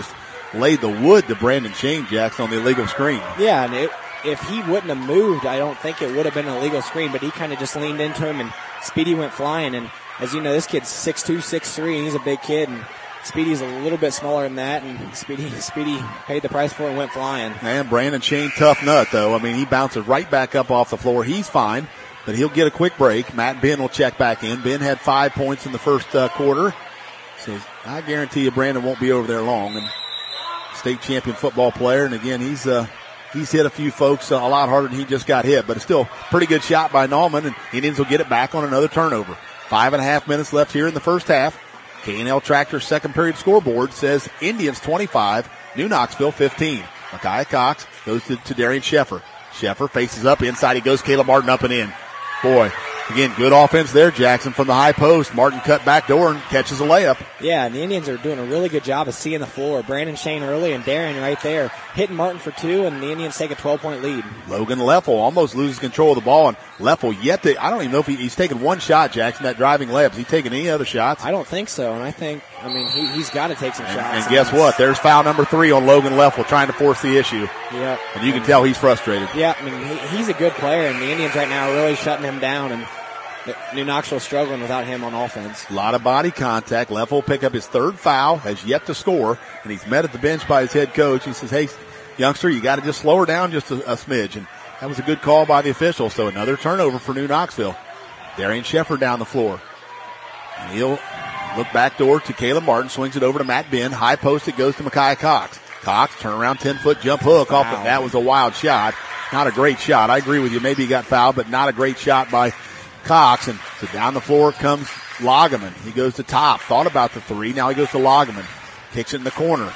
laid the wood to Brandon Shane, Jackson, on the illegal screen. Yeah, and if he wouldn't have moved, I don't think it would have been an illegal screen, but he kind of just leaned into him, and Speedy went flying. And as you know, this kid's 6'2", 6'3", and he's a big kid, and Speedy's a little bit smaller than that, and Speedy paid the price for it and went flying. And Brandon Shane, tough nut, though. I mean, he bounces right back up off the floor. He's fine, but he'll get a quick break. Matt Ben will check back in. Ben had 5 points in the first quarter. So I guarantee you Brandon won't be over there long. And state champion football player, and again, he's hit a few folks a lot harder than he just got hit, but it's still a pretty good shot by Nauman, and Indians will get it back on another turnover. 5.5 minutes left here in the first half. K&L Tractor's second period scoreboard says Indians 25, New Knoxville 15. Micaiah Cox goes to Darian Sheffer. Sheffer faces up inside. He goes Caleb Martin up and in. Boy, again, good offense there, Jackson, from the high post. Martin cut back door and catches a layup. Yeah, and the Indians are doing a really good job of seeing the floor. Brandon Shane early and Darian right there hitting Martin for 2, and the Indians take a 12-point lead. Logan Leffel almost loses control of the ball, and Leffel I don't even know if he's taken one shot, Jackson, that driving layup. Has he taken any other shots? I don't think so, and he's got to take some shots. And guess what? There's foul number 3 on Logan Leffel trying to force the issue. Yeah. And you can tell he's frustrated. Yeah, he's a good player, and the Indians right now are really shutting him down, and New Knoxville struggling without him on offense. A lot of body contact. Leffel will pick up his 3rd foul, has yet to score, and he's met at the bench by his head coach. He says, hey, youngster, you got to just slow her down just a smidge. And that was a good call by the official. So another turnover for New Knoxville. Darian Sheffer down the floor. And he'll look back door to Caleb Martin, swings it over to Matt Ben. High post, it goes to Micaiah Cox. Cox, turn around, 10-foot jump hook off. That was a wild shot. Not a great shot. I agree with you. Maybe he got fouled, but not a great shot by Cox. And so down the floor comes Lageman. He goes to top. Thought about the 3. Now he goes to Lageman. Kicks it in the corner.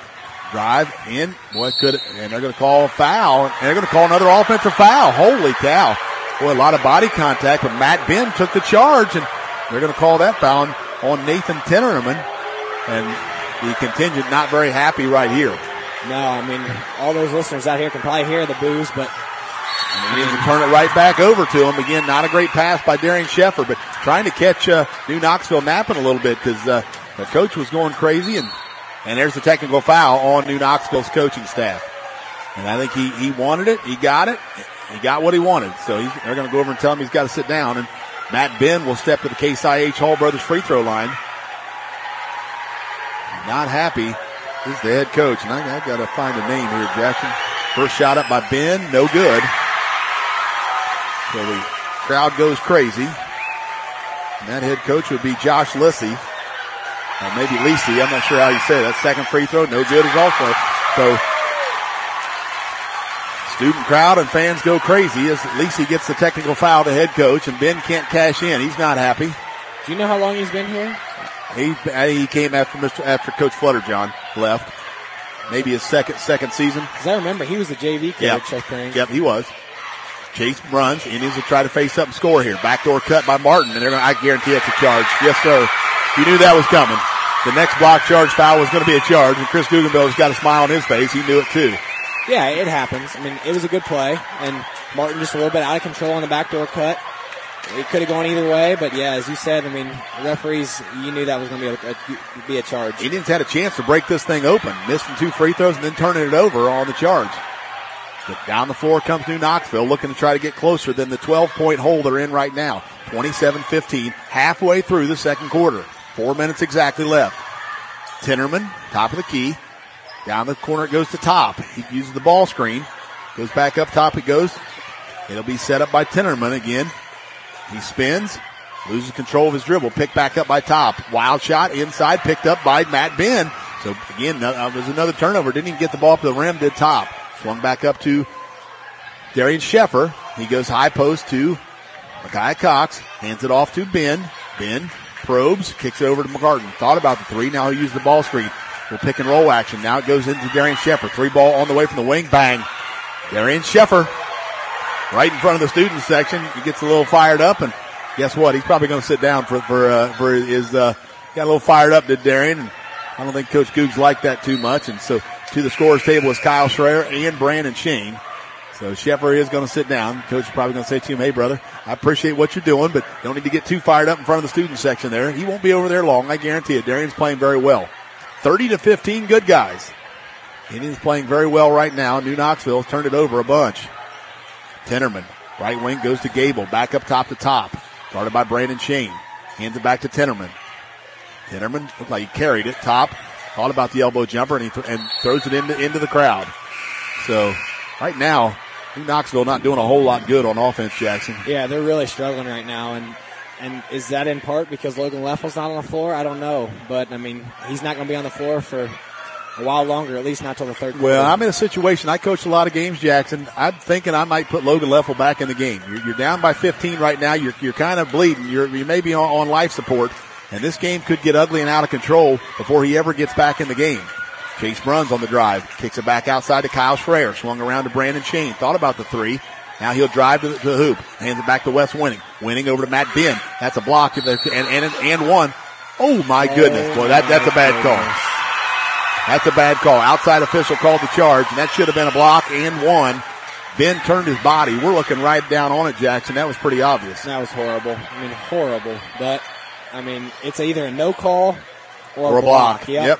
Drive in. Boy, and they're going to call a foul. And they're going to call another offensive foul. Holy cow. Boy, a lot of body contact, but Matt Ben took the charge, and they're going to call that foul on Nathan Tinnerman. And the contingent not very happy right here. No, all those listeners out here can probably hear the boos, but and he needs to turn it right back over to him. Again, not a great pass by Darian Sheffer, but trying to catch New Knoxville napping a little bit because the coach was going crazy. And there's the technical foul on New Knoxville's coaching staff. And I think he wanted it. He got it. He got what he wanted. So they're going to go over and tell him he's got to sit down. And Matt Ben will step to the Case IH Hall Brothers free throw line. Not happy is the head coach. And I got to find a name here, Jackson. First shot up by Ben. No good. So the crowd goes crazy. And that head coach would be Josh Lissy. Or maybe Lisi. I'm not sure how you say that. Second free throw. No good as also. So student crowd and fans go crazy as Lisi gets the technical foul, the head coach, and Ben can't cash in. He's not happy. Do you know how long he's been here? He came after Coach Flutterjohn left. Maybe his second season. Because I remember he was the JV coach, I think. Yep, he was. Chase runs. Indians will try to face up and score here. Backdoor cut by Martin, and I guarantee it's a charge. Yes, sir. You knew that was coming. The next block charge foul was going to be a charge, and Chris Guggenbill's got a smile on his face. He knew it too. Yeah, it happens. It was a good play, and Martin just a little bit out of control on the backdoor cut. It could have gone either way, but yeah, as you said, the referees, you knew that was going to be a charge. Indians had a chance to break this thing open, missing 2 free throws and then turning it over on the charge. But down the floor comes New Knoxville, looking to try to get closer than the 12-point hole they're in right now. 27-15, halfway through the second quarter. 4 minutes exactly left. Tinnerman, top of the key. Down the corner it goes to top. He uses the ball screen. Goes back up top it goes. It'll be set up by Tinnerman again. He spins, loses control of his dribble, picked back up by top. Wild shot inside, picked up by Matt Ben. So again, there's another turnover. Didn't even get the ball up to the rim, did top. Swung back up to Darian Sheffer. He goes high post to Micaiah Cox. Hands it off to Ben. Ben probes, kicks it over to McCartan. Thought about the 3, now he'll use the ball screen. We'll pick and roll action. Now it goes into Darian Sheffer. 3 ball on the way from the wing. Bang. Darian Sheffer. Right in front of the student section. He gets a little fired up, and guess what? He's probably going to sit down for his, got a little fired up, did Darian, and I don't think Coach Googs liked that too much. And so to the scorer's table is Kyle Schreier and Brandon Shane. So Sheffer is going to sit down. Coach is probably going to say to him, hey brother, I appreciate what you're doing, but don't need to get too fired up in front of the student section there. He won't be over there long, I guarantee it. Darian's playing very well. 30-15 good guys. Indians playing very well right now. New Knoxville turned it over a bunch. Tennerman, right wing, goes to Gable. Back up top to top. Guarded by Brandon Shane. Hands it back to Tennerman. Tennerman looked like he carried it. Top. Thought about the elbow jumper and throws it into the crowd. So right now, New Knoxville not doing a whole lot good on offense, Jackson. Yeah, they're really struggling right now. And is that in part because Logan Leffel's not on the floor? I don't know. But, I mean, he's not going to be on the floor for a while longer, at least not till the third quarter. Well, I'm in a situation. I coached a lot of games, Jackson. I'm thinking I might put Logan Leffel back in the game. You're down by 15 right now. You're kind of bleeding. You may be on life support. And this game could get ugly and out of control before he ever gets back in the game. Chase Bruns on the drive. Kicks it back outside to Kyle Schreier. Swung around to Brandon Shane. Thought about the three. Now he'll drive to the hoop. Hands it back to Wes Winning. Winning over to Matt Ben. That's a block and one. Oh my goodness. Boy, that's a bad call. That's a bad call. Outside official called the charge, and that should have been a block and one. Ben turned his body. We're looking right down on it, Jackson. That was pretty obvious. That was horrible. I mean, horrible. But, I mean, it's either a no call or a block. Yep.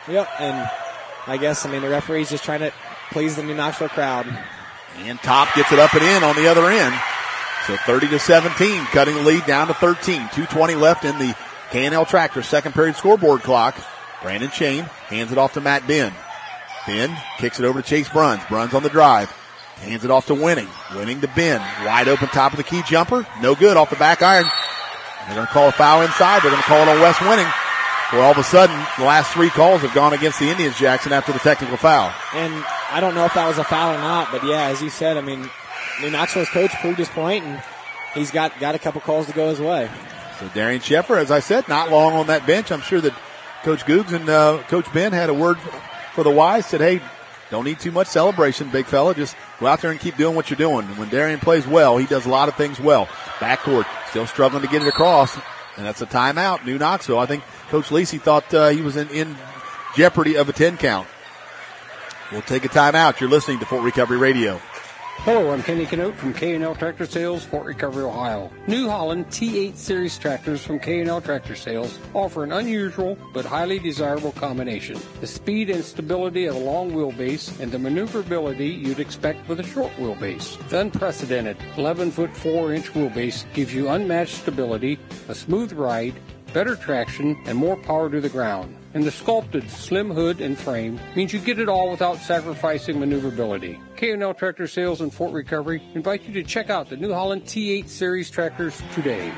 And I guess, I mean, the referee's just trying to please the New Knoxville crowd. And Top gets it up and in on the other end. So 30-17, cutting the lead down to 13. 2:20 left in the K&L Tractor second period scoreboard clock. Brandon Shane hands it off to Matt Ben. Ben kicks it over to Chase Bruns. Bruns on the drive. Hands it off to Winning. Winning to Ben. Wide open top of the key jumper. No good off the back iron. They're going to call a foul inside. They're going to call it on Wes Winning. Well, all of a sudden, the last three calls have gone against the Indians, Jackson, after the technical foul. And I don't know if that was a foul or not, but yeah, as you said, I mean, New Knoxville's coach proved his point, and he's got a couple calls to go his way. So Darian Sheffer, as I said, not long on that bench. I'm sure that Coach Googs and Coach Ben had a word for the wise, said, hey, don't need too much celebration, big fella. Just go out there and keep doing what you're doing. And when Darian plays well, he does a lot of things well. Backcourt, still struggling to get it across. And that's a timeout. New Knoxville. I think Coach Lisi thought he was in jeopardy of a 10 count. We'll take a timeout. You're listening to Fort Recovery Radio. Hello, I'm Kenny Canote from K&L Tractor Sales, Fort Recovery, Ohio. New Holland T8 Series tractors from K&L Tractor Sales offer an unusual but highly desirable combination. The speed and stability of a long wheelbase and the maneuverability you'd expect with a short wheelbase. The unprecedented 11-foot 4-inch wheelbase gives you unmatched stability, a smooth ride, better traction, and more power to the ground. And the sculpted slim hood and frame means you get it all without sacrificing maneuverability. K&L Tractor Sales and Fort Recovery invite you to check out the New Holland T8 Series tractors today.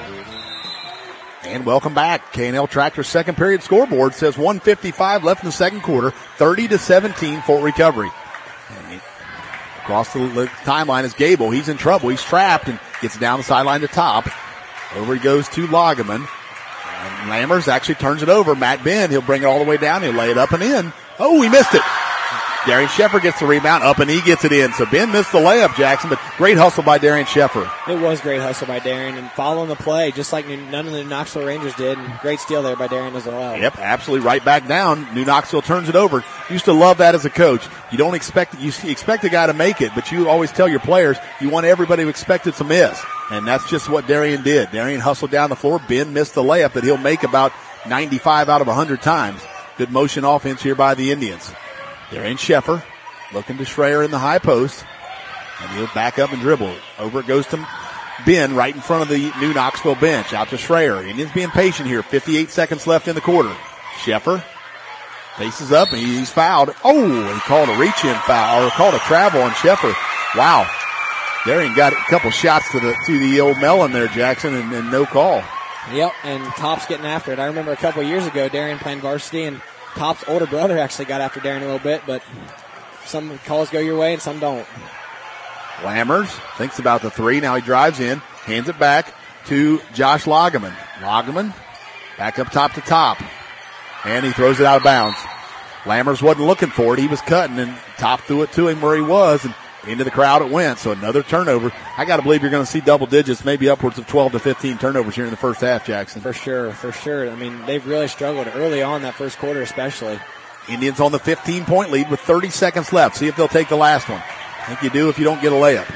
And welcome back. K&L Tractor second period scoreboard says 1:55 left in the second quarter, 30-17 Fort Recovery. And across the timeline is Gable. He's in trouble. He's trapped and gets down the sideline to Top. Over he goes to Lageman. And Lammers actually turns it over. Matt Ben, he'll bring it all the way down. He'll lay it up and in. Oh, he missed it. Darian Sheffer gets the rebound up and he gets it in. So Ben missed the layup, Jackson, but great hustle by Darian Sheffer. It was great hustle by Darian and following the play, just like none of the Knoxville Rangers did. And great steal there by Darian as well. Yep, absolutely right back down. New Knoxville turns it over. Used to love that as a coach. You don't expect, you expect a guy to make it, but you always tell your players you want everybody to expect it to miss. And that's just what Darian did. Darian hustled down the floor. Ben missed the layup that he'll make about 95 out of 100 times. Good motion offense here by the Indians. Darian Sheffer looking to Schreier in the high post. And he'll back up and dribble. Over it goes to Ben right in front of the New Knoxville bench. Out to Schreier. Indians being patient here. 58 seconds left in the quarter. Sheffer faces up and he's fouled. Oh, he called a reach-in foul, or called a travel on Sheffer. Wow. Darian got a couple shots to the old melon there, Jackson, and no call. Yep, and Top's getting after it. I remember a couple of years ago, Darian playing varsity, and Top's older brother actually got after Darian a little bit, but some calls go your way and some don't. Lammers thinks about the three. Now he drives in, hands it back to Josh Lageman. Lageman back up top to Top, and he throws it out of bounds. Lammers wasn't looking for it. He was cutting, and Top threw it to him where he was, and into the crowd it went. So another turnover. I got to believe you're going to see double digits, maybe upwards of 12 to 15 turnovers here in the first half, Jackson. For sure. I mean, they've really struggled early on that first quarter especially. Indians on the 15-point lead with 30 seconds left. See if they'll take the last one. I think you do if you don't get a layup.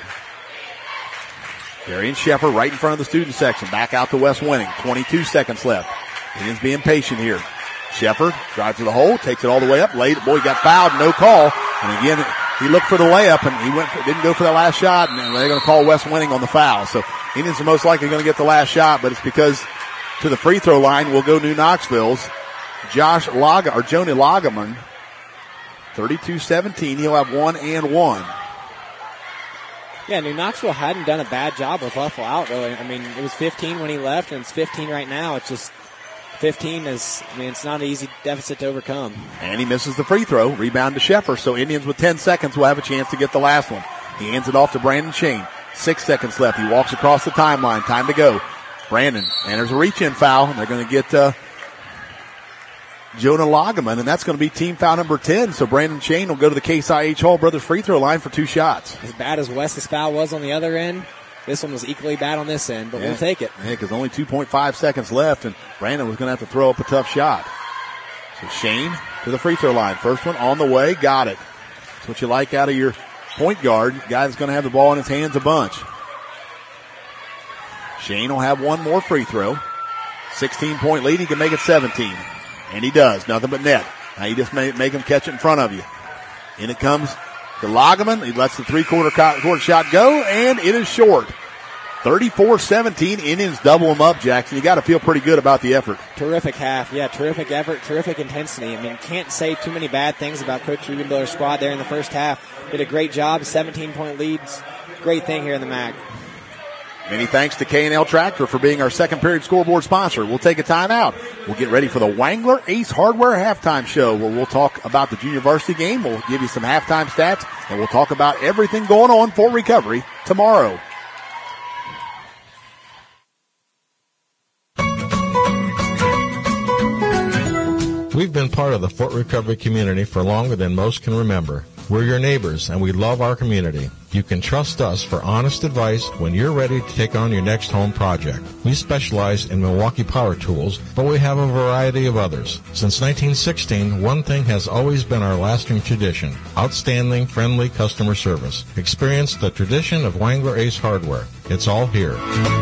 Darian Sheffer right in front of the student section. Back out to West Winning. 22 seconds left. Indians being patient here. Shepard drives to the hole, takes it all the way up. Late, boy, got fouled, no call. And again, he looked for the layup and didn't go for that last shot, and they're going to call West Winning on the foul. So Indians are most likely going to get the last shot, but it's because to the free throw line will go New Knoxville's Jonah Lagaman. 32-17. He'll have 1 and 1. Yeah, New Knoxville hadn't done a bad job with Leffel out, though. I mean, it was 15 when he left, and it's 15 right now. It's just 15 is, it's not an easy deficit to overcome. And he misses the free throw. Rebound to Sheffer. So Indians with 10 seconds will have a chance to get the last one. He hands it off to Brandon Shane. 6 seconds left. He walks across the timeline. Time to go. Brandon. And there's a reach-in foul. And they're going to get Jonah Lagaman, and that's going to be team foul number 10. So Brandon Shane will go to the Case IH Hall Brothers free throw line for 2 shots. As bad as Wes's foul was on the other end, this one was equally bad on this end, but we'll take it. Yeah, because only 2.5 seconds left, and Brandon was going to have to throw up a tough shot. So Shane to the free throw line. First one on the way. Got it. That's what you like out of your point guard. Guy that's going to have the ball in his hands a bunch. Shane will have one more free throw. 16-point lead. He can make it 17. And he does. Nothing but net. Now you just make him catch it in front of you. In it comes to Lagaman. He lets the three-quarter court shot go, and it is short. 34-17. Indians double him up, Jackson. You got to feel pretty good about the effort. Terrific half. Yeah, terrific effort, terrific intensity. I mean, can't say too many bad things about Coach Rubenbiller's squad there in the first half. Did a great job. 17-point leads. Great thing here in the MAC. Many thanks to K&L Tractor for being our second period scoreboard sponsor. We'll take a timeout. We'll get ready for the Wangler Ace Hardware halftime show, where we'll talk about the junior varsity game. We'll give you some halftime stats, and we'll talk about everything going on for recovery tomorrow. We've been part of the Fort Recovery community for longer than most can remember. We're your neighbors, and we love our community. You can trust us for honest advice when you're ready to take on your next home project. We specialize in Milwaukee power tools, but we have a variety of others. Since 1916, one thing has always been our lasting tradition: outstanding, friendly customer service. Experience the tradition of Wangler Ace Hardware. It's all here.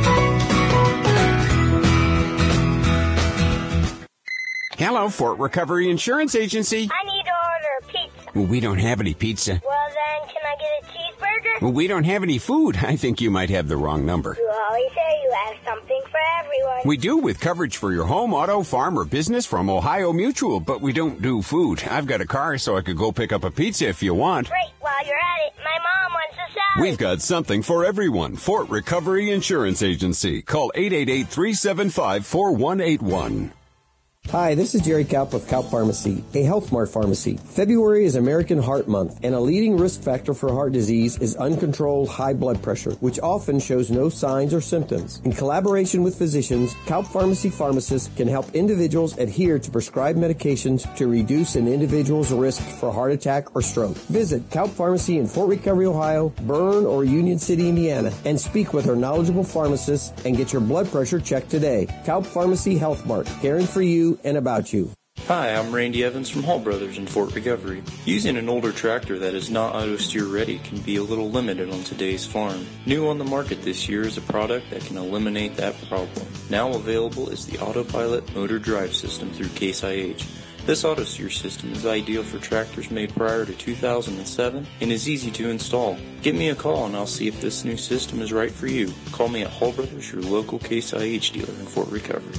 Hello, Fort Recovery Insurance Agency. I need to order pizza. Well, we don't have any pizza. Well, then, can I get a cheeseburger? Well, we don't have any food. I think you might have the wrong number. You always say you have something for everyone. We do, with coverage for your home, auto, farm, or business from Ohio Mutual, but we don't do food. I've got a car, so I could go pick up a pizza if you want. Great. While you're at it, my mom wants a salad. We've got something for everyone. Fort Recovery Insurance Agency. Call 888-375-4181. Hi, this is Jerry Kaup of Kaup Pharmacy, a Health Mart pharmacy. February is American Heart Month, and a leading risk factor for heart disease is uncontrolled high blood pressure, which often shows no signs or symptoms. In collaboration with physicians, Kaup Pharmacy pharmacists can help individuals adhere to prescribed medications to reduce an individual's risk for heart attack or stroke. Visit Kaup Pharmacy in Fort Recovery, Ohio, Bern, or Union City, Indiana, and speak with our knowledgeable pharmacists and get your blood pressure checked today. Kaup Pharmacy Health Mart, caring for you and about you. Hi, I'm Randy Evans from Hall Brothers in Fort Recovery. Using an older tractor that is not auto-steer ready can be a little limited on today's farm. New on the market this year is a product that can eliminate that problem. Now available is the Autopilot Motor Drive System through Case IH. This auto-steer system is ideal for tractors made prior to 2007 and is easy to install. Give me a call and I'll see if this new system is right for you. Call me at Hall Brothers, your local Case IH dealer in Fort Recovery.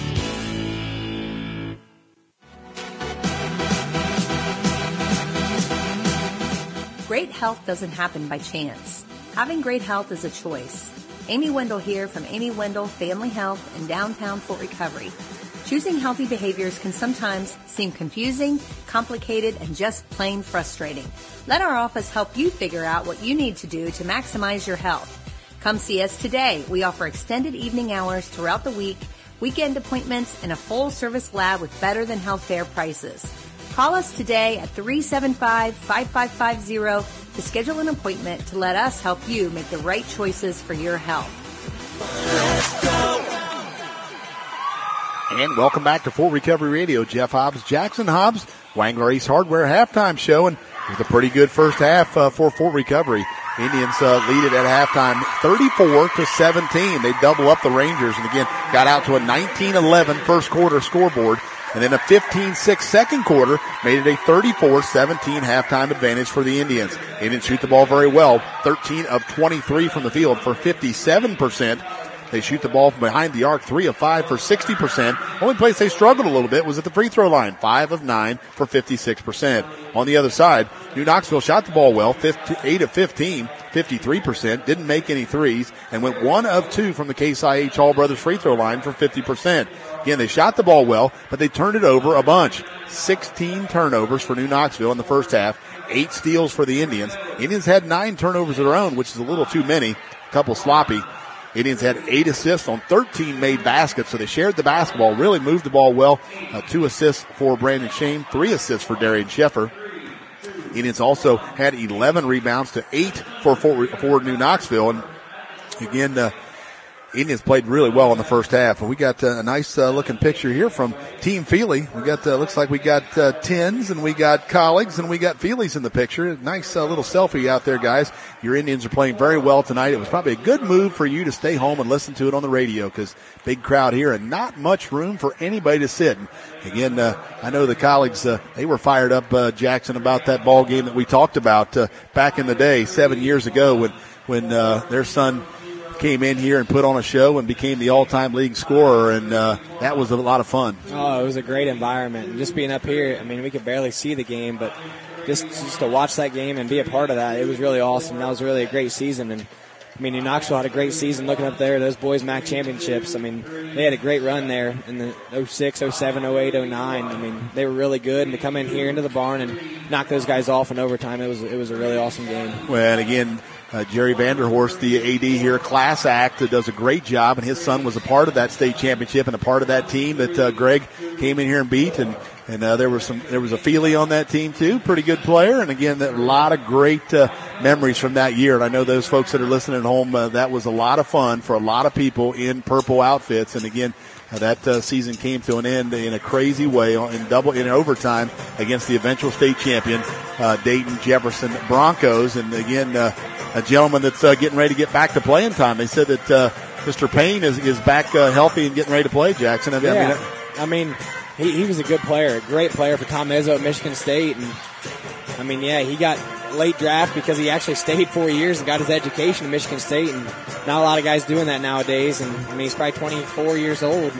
Great health doesn't happen by chance. Having great health is a choice. Amy Wendell here from Amy Wendell Family Health in downtown Fort Recovery. Choosing healthy behaviors can sometimes seem confusing, complicated, and just plain frustrating. Let our office help you figure out what you need to do to maximize your health. Come see us today. We offer extended evening hours throughout the week, weekend appointments, and a full-service lab with better-than-healthcare prices. Call us today at 375-5550 to schedule an appointment to let us help you make the right choices for your health. Let's go. And welcome back to Full Recovery Radio. Jeff Hobbs, Jackson Hobbs, Wangler Ace Hardware halftime show, and it was a pretty good first half for Full Recovery. Indians lead it at halftime 34-17. They double up the Rangers and again got out to a 19-11 first quarter scoreboard. And then a 15-6 second quarter made it a 34-17 halftime advantage for the Indians. They didn't shoot the ball very well. 13 of 23 from the field for 57%. They shoot the ball from behind the arc, 3 of 5 for 60%. Only place they struggled a little bit was at the free throw line, 5 of 9 for 56%. On the other side, New Knoxville shot the ball well, 8 of 15, 53%, didn't make any threes, and went 1 of 2 from the Case IH Hall Brothers free throw line for 50%. Again, they shot the ball well, but they turned it over a bunch. 16 turnovers for New Knoxville in the first half, 8 steals for the Indians. Indians had 9 turnovers of their own, which is a little too many, a couple sloppy. Indians had 8 assists on 13 made baskets, so they shared the basketball, really moved the ball well. 2 assists for Brandon Shane, 3 assists for Darian Sheffer. Indians also had 11 rebounds to 8 for New Knoxville. And again, Indians played really well in the first half. And we got a nice looking picture here from Team Feely. We got, looks like we got Tins and we got colleagues and we got Feely's in the picture. Nice little selfie out there, guys. Your Indians are playing very well tonight. It was probably a good move for you to stay home and listen to it on the radio because big crowd here and not much room for anybody to sit. And again, I know the colleagues, they were fired up, Jackson, about that ball game that we talked about back in the day, 7 years ago when their son came in here and put on a show and became the all-time league scorer, and that was a lot of fun. Oh, it was a great environment. And just being up here, I mean, we could barely see the game, but just to watch that game and be a part of that, it was really awesome. That was really a great season. And I mean, New Knoxville had a great season looking up there. Those boys MAC championships, I mean, they had a great run there in the 06, 07, 08, 09. I mean, they were really good. And to come in here into the barn and knock those guys off in overtime, it was a really awesome game. Well, and again, Jerry Vanderhorst, the AD here, class act, does a great job, and his son was a part of that state championship and a part of that team that Greg came in here and beat. And there was a Feely on that team too, pretty good player. And again, a lot of great memories from that year. And I know those folks that are listening at home, that was a lot of fun for a lot of people in purple outfits. And again, that season came to an end in a crazy way in overtime against the eventual state champion Dayton Jefferson Broncos. And again, a gentleman that's getting ready to get back to playing time. They said that Mr. Payne is back healthy and getting ready to play, Jackson. I mean, he was a good player, a great player for Tom Izzo at Michigan State. And I mean, yeah, he got late draft because he actually stayed 4 years and got his education at Michigan State. And not a lot of guys doing that nowadays. And I mean, he's probably 24 years old.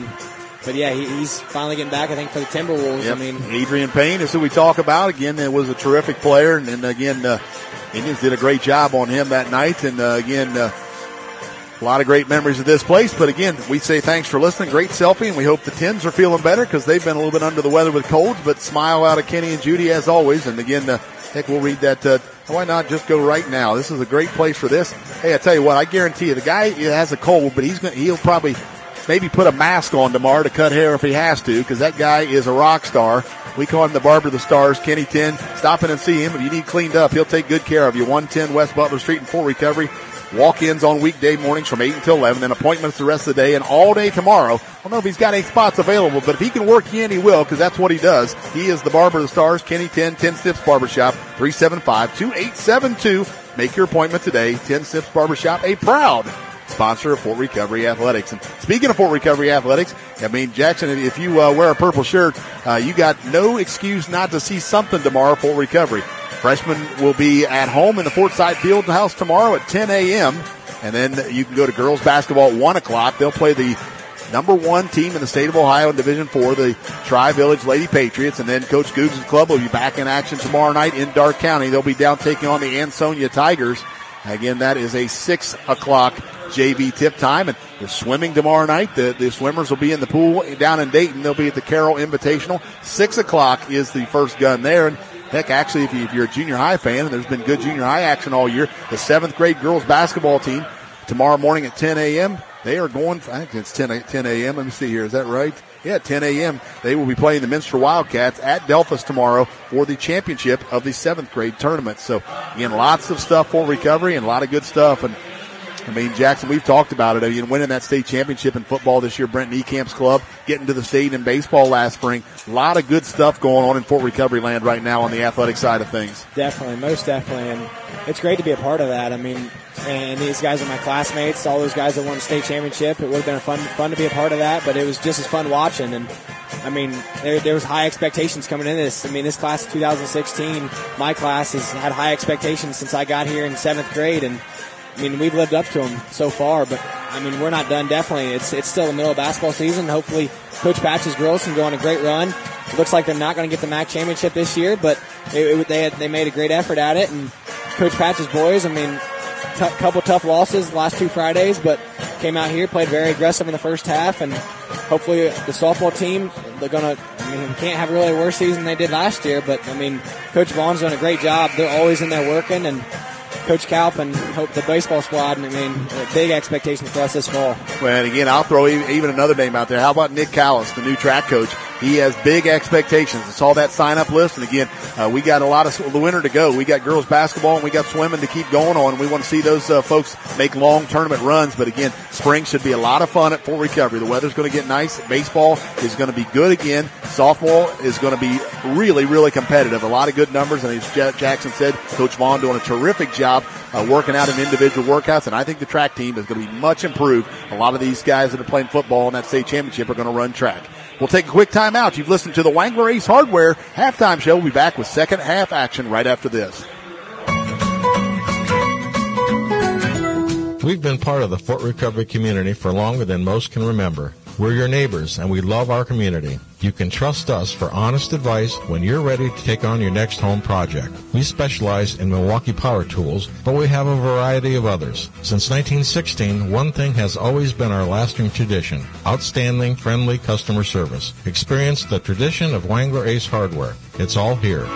But yeah, he's finally getting back, I think, for the Timberwolves. Yep. I mean, Adrian Payne is who we talk about. Again, it was a terrific player. And again, Indians did a great job on him that night. And again, a lot of great memories of this place. But again, we say thanks for listening. Great selfie. And we hope the Tins are feeling better because they've been a little bit under the weather with colds. But smile out of Kenny and Judy as always. And again, heck, we'll read that. Why not just go right now? This is a great place for this. Hey, I tell you what, I guarantee you the guy has a cold, but he'll probably maybe put a mask on tomorrow to cut hair if he has to, because that guy is a rock star. We call him the Barber of the Stars, Kenny Tin. Stop in and see him. If you need cleaned up, he'll take good care of you. 110 West Butler Street in Full Recovery. Walk-ins on weekday mornings from 8 until 11, then appointments the rest of the day and all day tomorrow. I don't know if he's got any spots available, but if he can work you in, he will, because that's what he does. He is the Barber of the Stars, Kenny Tin, 10 Steps Barbershop, 375-2872. Make your appointment today. 10 Steps Barbershop, a proud sponsor of Fort Recovery Athletics. And speaking of Fort Recovery Athletics, I mean, Jackson, if you wear a purple shirt, you got no excuse not to see something tomorrow, Fort Recovery. Freshmen will be at home in the Fortside Field House tomorrow at 10 a.m. And then you can go to girls basketball at 1 o'clock. They'll play the number 1 team in the state of Ohio in Division IV, the Tri-Village Lady Patriots. And then Coach Googs' club will be back in action tomorrow night in Darke County. They'll be down taking on the Ansonia Tigers. Again, that is a 6 o'clock JV tip time. And the swimming tomorrow night, the swimmers will be in the pool down in Dayton. They'll be at the Carroll Invitational. 6 o'clock is the first gun there. And heck, actually, if you're a junior high fan, and there's been good junior high action all year, the 7th grade girls basketball team tomorrow morning at 10 a.m., they are going, I think it's 10 a.m. Let me see here. Is that right? Yeah, 10 a.m. They will be playing the Minster Wildcats at Delphus tomorrow for the championship of the 7th grade tournament. So, again, lots of stuff for recovery and a lot of good stuff. And I mean, Jackson, we've talked about it. I mean, winning that state championship in football this year, Brenton Ecamp's club, getting to the state in baseball last spring. A lot of good stuff going on in Fort Recovery land right now on the athletic side of things. Definitely, most definitely. And it's great to be a part of that. I mean, and these guys are my classmates, all those guys that won the state championship. It would have been fun to be a part of that, but it was just as fun watching. And I mean, there was high expectations coming into this. I mean, this class of 2016, my class, has had high expectations since I got here in 7th grade, and I mean, we've lived up to them so far, but I mean, we're not done. Definitely, it's still the middle of basketball season. Hopefully, Coach Patch's girls can go on a great run. It looks like they're not going to get the MAC championship this year, but they made a great effort at it. And Coach Patch's boys, I mean, couple tough losses the last 2 Fridays, but came out here, played very aggressive in the first half, and hopefully the softball team, they're going to, I mean, we can't have really a worse season than they did last year, but I mean, Coach Vaughn's done a great job. They're always in there working, and Coach Kalp and hope the baseball squad, I mean, big expectations for us this fall. Well, and again, I'll throw even another name out there. How about Nick Callis, the new track coach? He has big expectations. I saw that sign-up list, and again, we got a lot of the winter to go. We got girls basketball, and we got swimming to keep going on. We want to see those folks make long tournament runs, but again, spring should be a lot of fun at Fort Recovery. The weather's going to get nice. Baseball is going to be good again. Softball is going to be really, really competitive. A lot of good numbers, and as Jackson said, Coach Vaughn doing a terrific job working out in individual workouts, and I think the track team is going to be much improved. A lot of these guys that are playing football in that state championship are going to run track. We'll take a quick time out. You've listened to the Wangler Ace Hardware halftime show. We'll be back with second half action right after this. We've been part of the Fort Recovery community for longer than most can remember. We're your neighbors, and we love our community. You can trust us for honest advice when you're ready to take on your next home project. We specialize in Milwaukee power tools, but we have a variety of others. Since 1916, one thing has always been our lasting tradition: outstanding, friendly customer service. Experience the tradition of Wangler Ace Hardware. It's all here.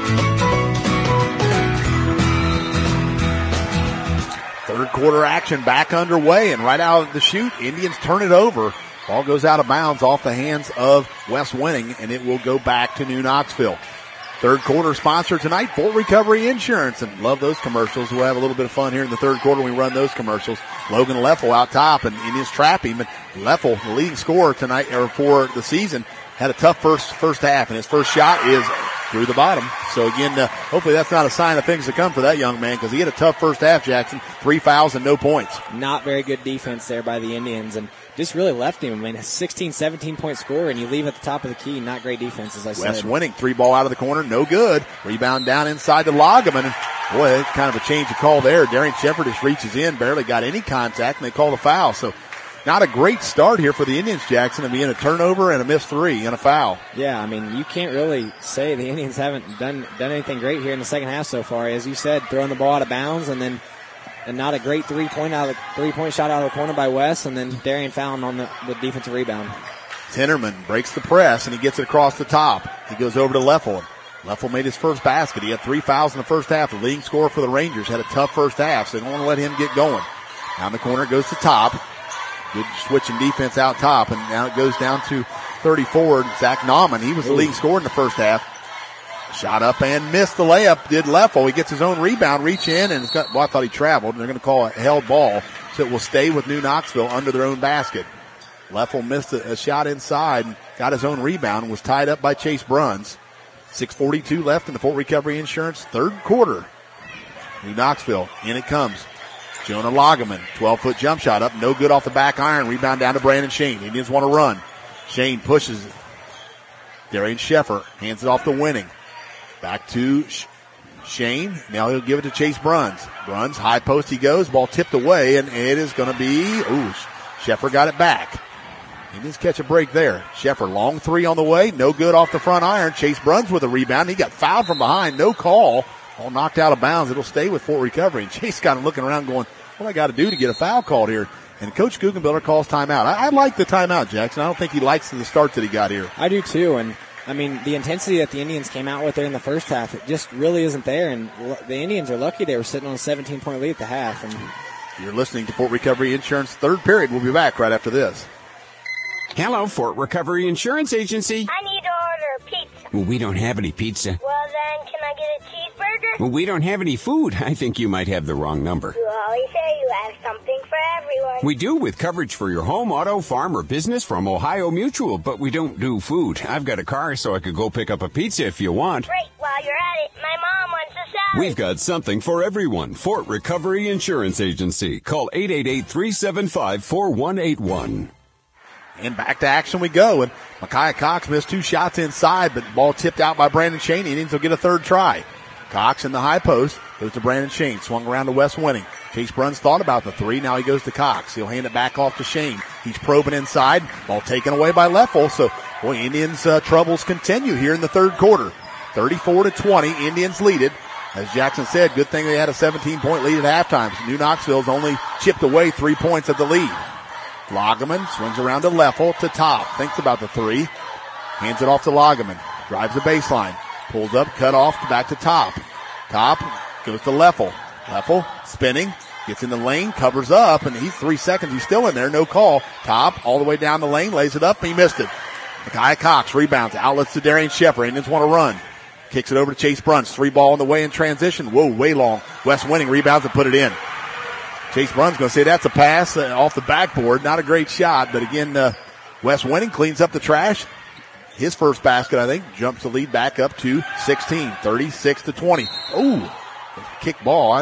Third quarter action back underway, and right out of the chute, Indians turn it over. Ball goes out of bounds off the hands of West Winning, and it will go back to New Knoxville. Third quarter sponsor tonight, Fort Recovery Insurance, and love those commercials. We'll have a little bit of fun here in the third quarter when we run those commercials. Logan Leffel out top, and Indians trap him. And Leffel, the leading scorer tonight, or for the season, had a tough first half, and his first shot is through the bottom. So again, hopefully that's not a sign of things to come for that young man, because he had a tough first half, Jackson. 3 fouls and no points. Not very good defense there by the Indians, and just really left him. I mean, a 16, 17-point score, and you leave at the top of the key. Not great defense, as I said. West Winning, 3 ball out of the corner, no good. Rebound down inside to Loggeman. Boy, kind of a change of call there. Darian Shepard just reaches in, barely got any contact, and they call the foul. So not a great start here for the Indians, Jackson. I mean, a turnover and a missed 3 and a foul. Yeah, I mean, you can't really say the Indians haven't done anything great here in the second half so far. As you said, throwing the ball out of bounds, and then not a great three-point shot out of the corner by West, and then Darian Fallon on the defensive rebound. Tinnerman breaks the press, and he gets it across the top. He goes over to Leffel. Leffel made his first basket. He had 3 fouls in the first half. The leading scorer for the Rangers had a tough first half, so they don't want to let him get going. Down the corner goes to Top. Good switching defense out top, and now it goes down to 34. Zach Nauman, he was the leading scorer in the first half. Shot up and missed the layup, did Leffel. He gets his own rebound, reach in, and I thought he traveled, and they're going to call a held ball, so it will stay with New Knoxville under their own basket. Leffel missed a shot inside and got his own rebound and was tied up by Chase Bruns. 6:42 left in the Fort Recovery Insurance third quarter. New Knoxville, in it comes. Jonah Loggeman, 12-foot jump shot up, no good off the back iron. Rebound down to Brandon Shane. Indians want to run. Shane pushes it. Darian Sheffer hands it off to Winning. Back to Shane. Now he'll give it to Chase Bruns. Bruns, high post he goes. Ball tipped away, and it is going to be, Sheffer got it back. Indians catch a break there. Sheffer, long 3 on the way. No good off the front iron. Chase Bruns with a rebound. He got fouled from behind. No call. All knocked out of bounds. It'll stay with Fort Recovery. And Chase kind of looking around going, what do I got to do to get a foul called here? And Coach Guggenbiller calls timeout. I like the timeout, Jackson. I don't think he likes the start that he got here. I do too. And I mean, the intensity that the Indians came out with there in the first half, it just really isn't there. And the Indians are lucky they were sitting on a 17-point lead at the half. And you're listening to Fort Recovery Insurance third period. We'll be back right after this. Hello, Fort Recovery Insurance Agency. I need to order pizza. Well, we don't have any pizza. Well, then, can I get a cheeseburger? Well, we don't have any food. I think you might have the wrong number. You always say you have something for everyone. We do, with coverage for your home, auto, farm, or business from Ohio Mutual, but we don't do food. I've got a car, so I could go pick up a pizza if you want. Great. While you're at it, my mom wants a salad. We've got something for everyone. Fort Recovery Insurance Agency. Call 888-375-4181. And back to action we go. And Micaiah Cox missed 2 shots inside, but the ball tipped out by Brandon Shane. Indians will get a third try. Cox in the high post, goes to Brandon Shane, swung around to Wes Winning. Chase Bruns thought about the 3, now he goes to Cox. He'll hand it back off to Shane. He's probing inside, ball taken away by Leffel, so boy, Indians' troubles continue here in the third quarter. 34-20, Indians lead it. As Jackson said, good thing they had a 17-point lead at halftime. New Knoxville's only chipped away 3 points of the lead. Lagerman swings around to Leffel to Top. Thinks about the 3. Hands it off to Lagerman. Drives the baseline. Pulls up, cut off, back to Top. Top goes to Leffel. Leffel spinning. Gets in the lane, covers up, and he's 3 seconds. He's still in there. No call. Top all the way down the lane. Lays it up, and he missed it. Micaiah Cox rebounds. Outlets to Darian Sheffer. Indians want to run. Kicks it over to Chase Bruns. 3 ball on the way in transition. Whoa, way long. Wes Winning rebounds and put it in. Chase Bruns going to say that's a pass off the backboard. Not a great shot, but again, Wes Winning cleans up the trash. His first basket, I think, jumps the lead back up to 16, 36-20. Ooh, kick ball.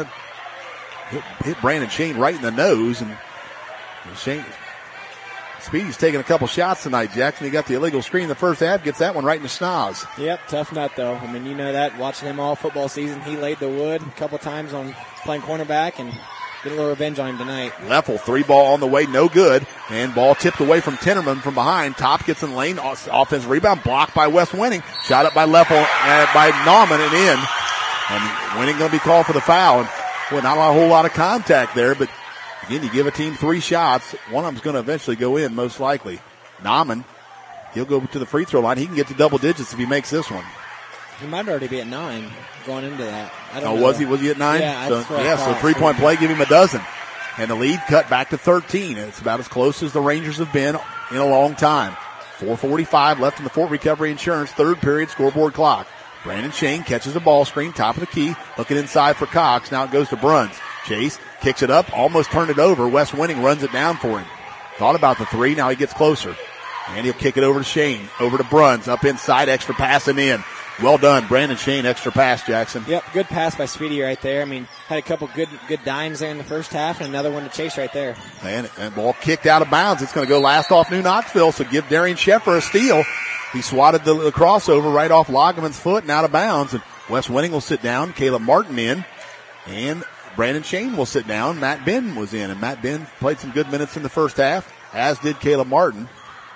Hit Brandon Shane right in the nose, and Shane, Speedy's taking a couple shots tonight, Jackson. He got the illegal screen in the first half, gets that one right in the schnoz. Yep, tough nut though. I mean, you know that, watching him all football season, he laid the wood a couple times on playing cornerback, and get a little revenge on him tonight. Leffel, 3 ball on the way, no good. And ball tipped away from Tinnerman from behind. Top gets in the lane. Offensive rebound blocked by Wes Winning. Shot up by Leffel, by Nauman and in. And Winning going to be called for the foul. And boy, not a whole lot of contact there, but again, you give a team 3 shots. One of them's going to eventually go in, most likely. Nauman, he'll go to the free throw line. He can get to double digits if he makes this one. He might already be at 9 going into that. I don't know. Was he at 9? Yeah, so 3-point play, give him a dozen. And the lead cut back to 13. And it's about as close as the Rangers have been in a long time. 4:45 left in the Fort Recovery Insurance third period scoreboard clock. Brandon Shane catches the ball screen, top of the key, looking inside for Cox. Now it goes to Bruns. Chase kicks it up, almost turned it over. Wes Winning runs it down for him. Thought about the 3, now he gets closer. And he'll kick it over to Shane, over to Bruns, up inside, extra pass and in. Well done, Brandon Shane, extra pass, Jackson. Yep, good pass by Speedy right there. I mean, had a couple good dimes there in the first half, and another one to Chase right there. And ball kicked out of bounds. It's going to go last off New Knoxville, so give Darian Sheffer a steal. He swatted the crossover right off Lagerman's foot and out of bounds. And Wes Winning will sit down, Caleb Martin in, and Brandon Shane will sit down. Matt Ben was in, and Matt Ben played some good minutes in the first half, as did Caleb Martin.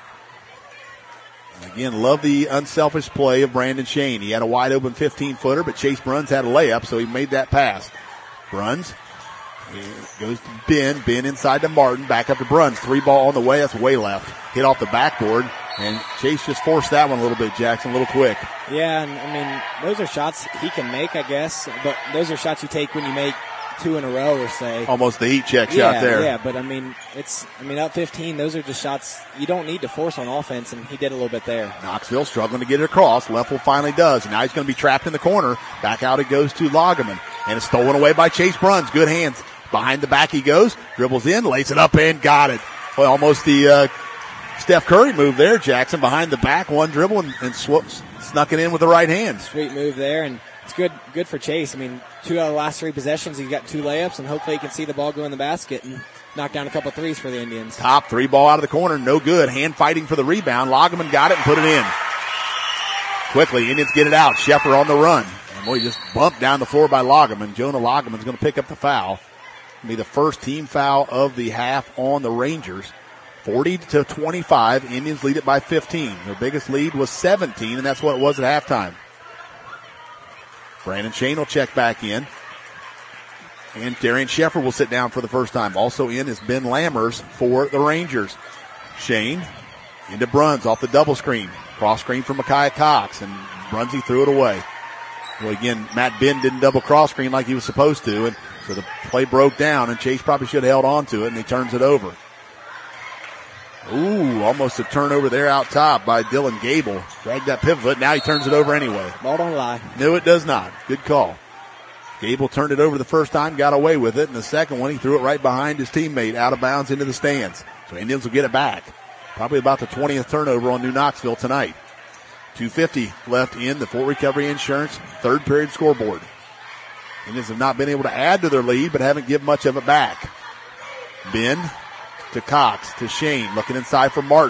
Again, love the unselfish play of Brandon Shane. He had a wide open 15-footer, but Chase Bruns had a layup, so he made that pass. Bruns goes to Ben. Ben inside to Martin. Back up to Bruns. 3 ball on the way. That's way left. Hit off the backboard. And Chase just forced that one a little bit, Jackson, a little quick. Yeah, and I mean, those are shots he can make, I guess. But those are shots you take when you make 2 in a row, or say. Almost the heat check shot there. Yeah, but I mean, up 15, those are just shots you don't need to force on offense, and he did a little bit there. Knoxville struggling to get it across. Leffel finally does. And now he's going to be trapped in the corner. Back out it goes to Lagerman. And it's stolen away by Chase Bruns. Good hands. Behind the back he goes. Dribbles in, lays it up and got it. Well, almost the Steph Curry move there, Jackson. Behind the back, one dribble and snuck it in with the right hand. Sweet move there, and it's good for Chase. I mean, 2 out of the last 3 possessions, he's got 2 layups, and hopefully he can see the ball go in the basket and knock down a couple threes for the Indians. Top 3 ball out of the corner, no good. Hand fighting for the rebound. Lagerman got it and put it in. Quickly, Indians get it out. Sheffer on the run. And boy, just bumped down the floor by Lagerman. Jonah Lagerman's going to pick up the foul. It'll be the first team foul of the half on the Rangers. 40-25. Indians lead it by 15. Their biggest lead was 17, and that's what it was at halftime. Brandon Shane will check back in. And Darian Sheffer will sit down for the first time. Also in is Ben Lammers for the Rangers. Shane into Bruns off the double screen. Cross screen from Micaiah Cox, and Brunsy threw it away. Well, again, Matt Ben didn't double cross screen like he was supposed to, and so the play broke down, and Chase probably should have held on to it, and he turns it over. Ooh, almost a turnover there out top by Dylan Gable. Dragged that pivot foot. Now he turns it over anyway. Ball don't lie. No, it does not. Good call. Gable turned it over the first time, got away with it. And the second one, he threw it right behind his teammate, out of bounds into the stands. So Indians will get it back. Probably about the 20th turnover on New Knoxville tonight. 2:50 left in the Fort Recovery Insurance third period scoreboard. Indians have not been able to add to their lead, but haven't given much of it back. Ben to Cox, to Shane, looking inside for Martin.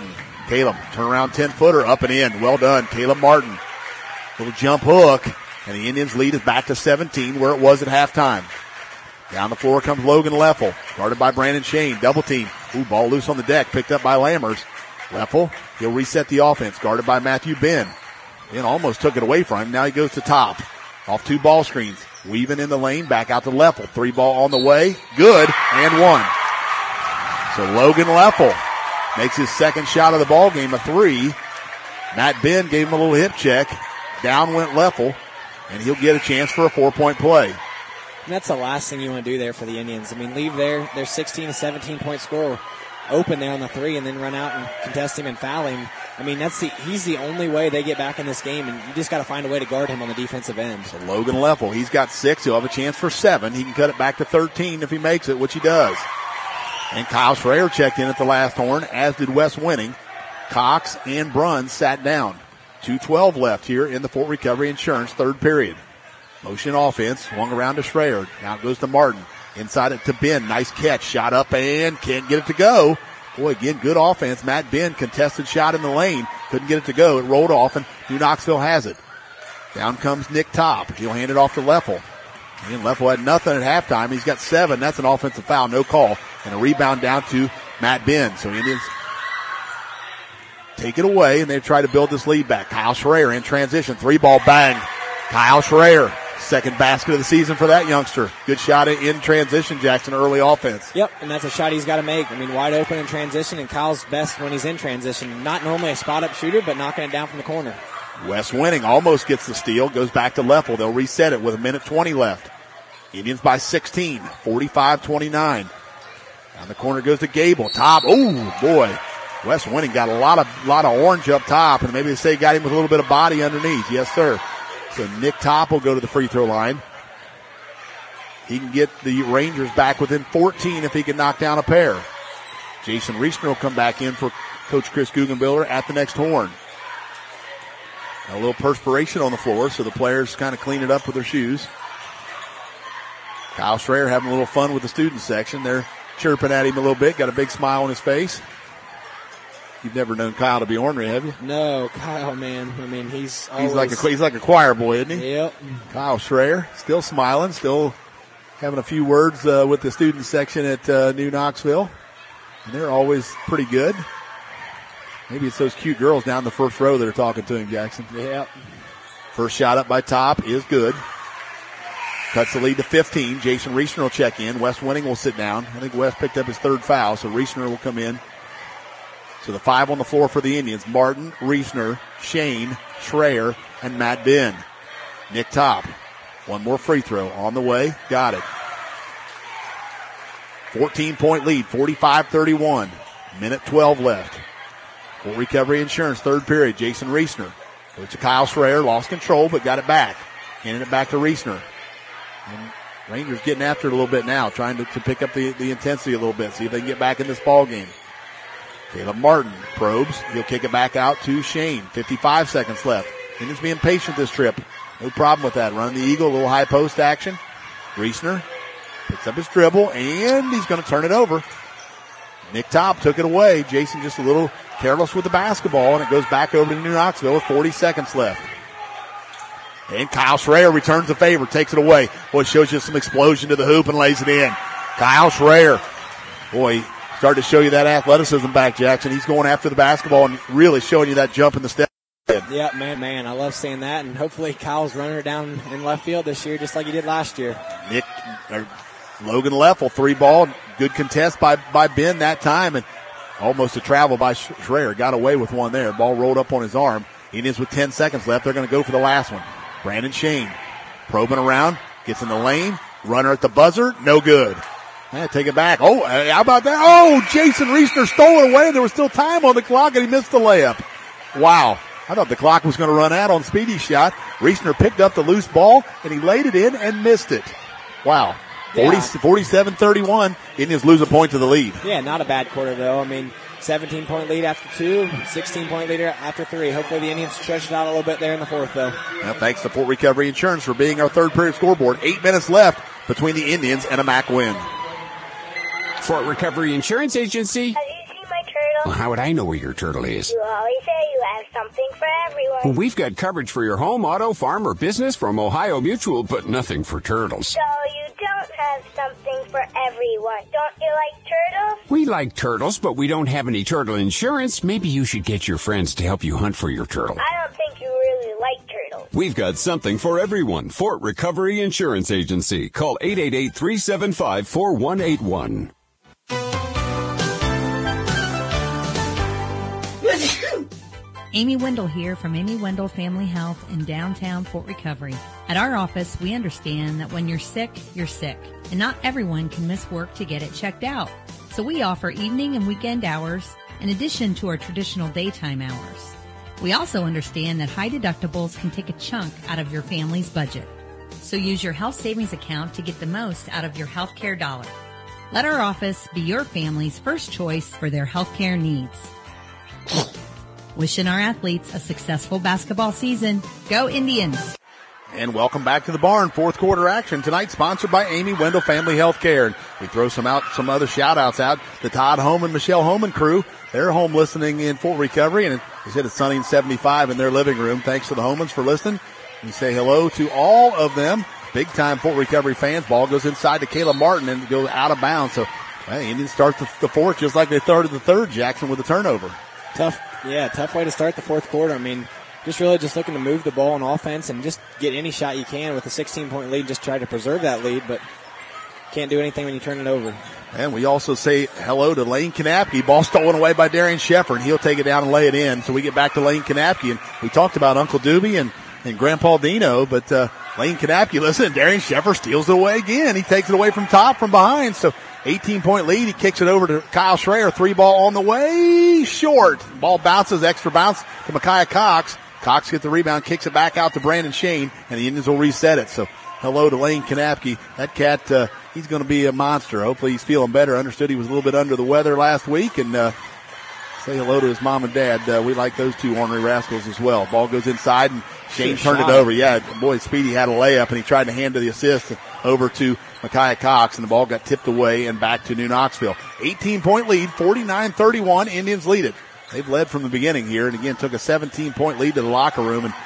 Caleb, turnaround 10-footer, up and in. Well done, Caleb Martin. Little jump hook, and the Indians' lead is back to 17, where it was at halftime. Down the floor comes Logan Leffel, guarded by Brandon Shane. Double team. Ooh, ball loose on the deck, picked up by Lammers. Leffel, he'll reset the offense, guarded by Matthew Ben. Ben almost took it away from him. Now he goes to top. Off 2 ball screens. Weaving in the lane, back out to Leffel. 3 ball on the way. Good, and 1. So Logan Leffel makes his second shot of the ball game, a 3. Matt Ben gave him a little hip check. Down went Leffel, and he'll get a chance for a 4-point play. And that's the last thing you want to do there for the Indians. I mean, leave their 16 to 17-point scorer open there on the 3 and then run out and contest him and foul him. I mean, he's the only way they get back in this game, and you just got to find a way to guard him on the defensive end. So Logan Leffel, he's got 6. He'll have a chance for 7. He can cut it back to 13 if he makes it, which he does. And Kyle Schreier checked in at the last horn, as did Wes Winning. Cox and Brunn sat down. 2:12 left here in the Fort Recovery Insurance third period. Motion offense, swung around to Schreier. Now it goes to Martin. Inside it to Ben. Nice catch. Shot up and can't get it to go. Boy, again, good offense. Matt Ben, contested shot in the lane. Couldn't get it to go. It rolled off, and New Knoxville has it. Down comes Nick Top. He'll hand it off to Leffel. And Leffel had nothing at halftime. He's got 7. That's an offensive foul. No call. And a rebound down to Matt Ben. So Indians take it away, and they try to build this lead back. Kyle Schreier in transition. 3-ball bang. Kyle Schreier. Second basket of the season for that youngster. Good shot in transition, Jackson, early offense. Yep, and that's a shot he's got to make. I mean, wide open in transition, and Kyle's best when he's in transition. Not normally a spot-up shooter, but knocking it down from the corner. Wes Winning almost gets the steal, goes back to Leffel. They'll reset it with 1:20 left. Indians by 16, 45-29. Down the corner goes to Gable. Top, oh boy. Wes Winning got a lot of orange up top, and maybe they say got him with a little bit of body underneath. Yes, sir. So Nick Top will go to the free throw line. He can get the Rangers back within 14 if he can knock down a pair. Jason Reisner will come back in for Coach Chris Guggenbiller at the next horn. A little perspiration on the floor, so the players kind of clean it up with their shoes. Kyle Schreier having a little fun with the student section. They're chirping at him a little bit, got a big smile on his face. You've never known Kyle to be ornery, have you? No, Kyle, man. I mean, he's like a choir boy, isn't he? Yep. Kyle Schreier, still smiling, still having a few words with the student section at New Knoxville. And they're always pretty good. Maybe it's those cute girls down the first row that are talking to him, Jackson. Yep. First shot up by Top is good. Cuts the lead to 15. Jason Reisner will check in. Wes Winning will sit down. I think Wes picked up his 3rd foul, so Reisner will come in. So the 5 on the floor for the Indians. Martin, Reisner, Shane, Schreier, and Matt Ben. Nick Top. One more free throw on the way. Got it. 14-point lead, 45-31. 1:12 left. Fort Recovery Insurance, third period. Jason Reisner. Goes to Kyle Schreier. Lost control, but got it back. Handing it back to Reisner. And Rangers getting after it a little bit now, trying to pick up the intensity a little bit, see if they can get back in this ball game. Caleb Martin probes. He'll kick it back out to Shane. 55 seconds left. Indians being patient this trip. No problem with that. Run the Eagle, a little high post action. Reisner picks up his dribble, and he's going to turn it over. Nick Top took it away. Jason just a little careless with the basketball, and it goes back over to New Knoxville with 40 seconds left. And Kyle Schreier returns the favor, takes it away. Boy, shows you some explosion to the hoop and lays it in. Kyle Schreier. Boy, started to show you that athleticism back, Jackson. He's going after the basketball and really showing you that jump in the step. Yeah, man, I love seeing that, and hopefully Kyle's running her down in left field this year just like he did last year. Logan Leffel, 3-ball, good contest by Ben that time, and almost a travel by Schreier. Got away with one there. Ball rolled up on his arm. Indians with 10 seconds left. They're going to go for the last one. Brandon Shane probing around, gets in the lane, runner at the buzzer, no good. Take it back. Oh, how about that? Oh, Jason Reisner stole it away. There was still time on the clock, and he missed the layup. Wow. I thought the clock was going to run out on Speedy's shot. Reisner picked up the loose ball, and he laid it in and missed it. Wow. 47-31. Indians lose a point to the lead. Yeah, not a bad quarter, though. I mean, 17-point lead after 2, 16-point lead after 3. Hopefully the Indians stretch it out a little bit there in the 4th, though. Well, thanks to Fort Recovery Insurance for being our third period scoreboard. 8 minutes left between the Indians and a MAC win. Fort Recovery Insurance Agency. Have you seen my turd? turtle? Well, how would I know where your turtle is? You always say you have something for everyone. Well, we've got coverage for your home, auto, farm, or business from Ohio Mutual, but nothing for turtles. So you don't have something for everyone. Don't you like turtles? We like turtles, but we don't have any turtle insurance. Maybe you should get your friends to help you hunt for your turtle. I don't think you really like turtles. We've got something for everyone. Fort Recovery Insurance Agency. Call 888-375-4181. Amy Wendell here from Amy Wendell Family Health in downtown Fort Recovery. At our office, we understand that when you're sick, and not everyone can miss work to get it checked out. So we offer evening and weekend hours in addition to our traditional daytime hours. We also understand that high deductibles can take a chunk out of your family's budget. So use your health savings account to get the most out of your healthcare dollar. Let our office be your family's first choice for their healthcare needs. Wishing our athletes a successful basketball season. Go Indians! And welcome back to the barn. Fourth quarter action tonight, sponsored by Amy Wendell Family Healthcare. And we throw some other shout outs out. The Todd Homan, Michelle Homan crew. They're home listening in Fort Recovery, and they said it's sunny and 75 in their living room. Thanks to the Homans for listening. We say hello to all of them. Big time Fort Recovery fans. Ball goes inside to Kayla Martin and goes out of bounds. So, Indians start the fourth just like they started the third, Jackson, with a turnover. Tough way to start the fourth quarter. I mean, just looking to move the ball on offense and just get any shot you can with a 16-point lead. Just try to preserve that lead, but can't do anything when you turn it over. And we also say hello to Lane Kanapke. Ball stolen away by Darian Sheffer, and he'll take it down and lay it in. So we get back to Lane Kanapke, and we talked about Uncle Doobie and Grandpa Dino, but Lane Kanapke, listen, Darian Sheffer steals it away again. He takes it away from behind. So 18-point lead. He kicks it over to Kyle Schreier. 3 ball on the way. Short. Ball bounces. Extra bounce to Micaiah Cox. Cox gets the rebound, kicks it back out to Brandon Shane, and the Indians will reset it. So hello to Lane Kanapke. That cat, he's going to be a monster. Hopefully he's feeling better. Understood he was a little bit under the weather last week, and say hello to his mom and dad. We like those two ornery rascals as well. Ball goes inside, and Shane turned it over. Yeah, boy, Speedy had a layup, and he tried to hand the assist over to Micaiah Cox, and the ball got tipped away and back to New Knoxville. 18-point lead, 49-31. Indians lead it. They've led from the beginning here, and again took a 17-point lead to the locker room and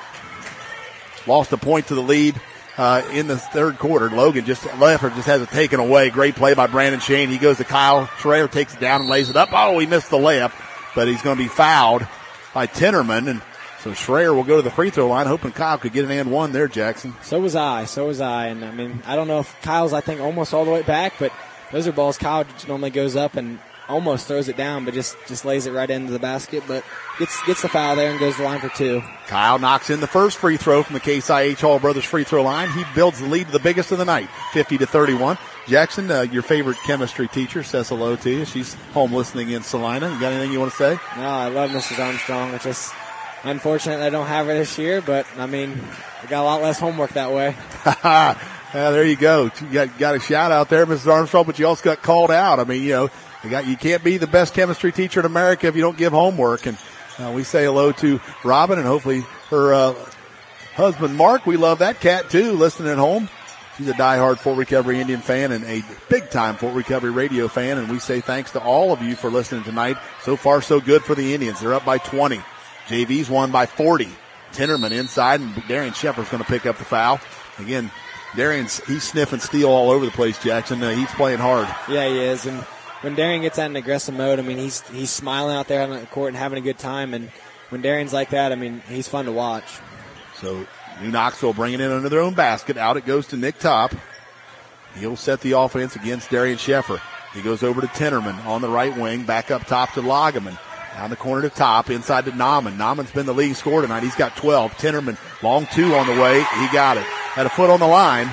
lost a point to the lead in the third quarter. Logan just has it taken away. Great play by Brandon Shane. He goes to Kyle Schreier, takes it down and lays it up. Oh, he missed the layup, but he's going to be fouled by Tinnerman, and so Schreier will go to the free throw line, hoping Kyle could get an and one there, Jackson. So was I. And I mean, I don't know if Kyle's, I think, almost all the way back, but those are balls Kyle normally goes up and almost throws it down, but just lays it right into the basket, but gets the foul there and goes to the line for 2. Kyle knocks in the first free throw from the Case IH Hall Brothers free throw line. He builds the lead to the biggest of the night, 50-31. Jackson, your favorite chemistry teacher, says hello to you. She's home listening in Salina. You got anything you want to say? No, I love Mrs. Armstrong. It's just unfortunate I don't have her this year, but I mean, I got a lot less homework that way. Yeah, there you go. You got a shout out there, Mrs. Armstrong, but you also got called out. I mean, you can't be the best chemistry teacher in America if you don't give homework. And we say hello to Robin and hopefully her husband Mark. We love that cat too, listening at home. She's a diehard Fort Recovery Indian fan and a big-time Fort Recovery radio fan. And we say thanks to all of you for listening tonight. So far, so good for the Indians. They're up by 20. JV's won by 40. Tinnerman inside, and Darian Sheffer's going to pick up the foul. Again, he's sniffing steel all over the place, Jackson. He's playing hard. Yeah, he is. And when Darian gets out in aggressive mode, I mean, he's smiling out there on the court and having a good time. And when Darian's like that, I mean, he's fun to watch. So New Knoxville bringing it under their own basket. Out it goes to Nick Top. He'll set the offense against Darian Sheffer. He goes over to Tinnerman on the right wing, back up top to Lageman. Down the corner to Top, inside to Nauman. Nauman's been the leading scorer tonight. He's got 12. Tinnerman, long 2 on the way. He got it. Had a foot on the line.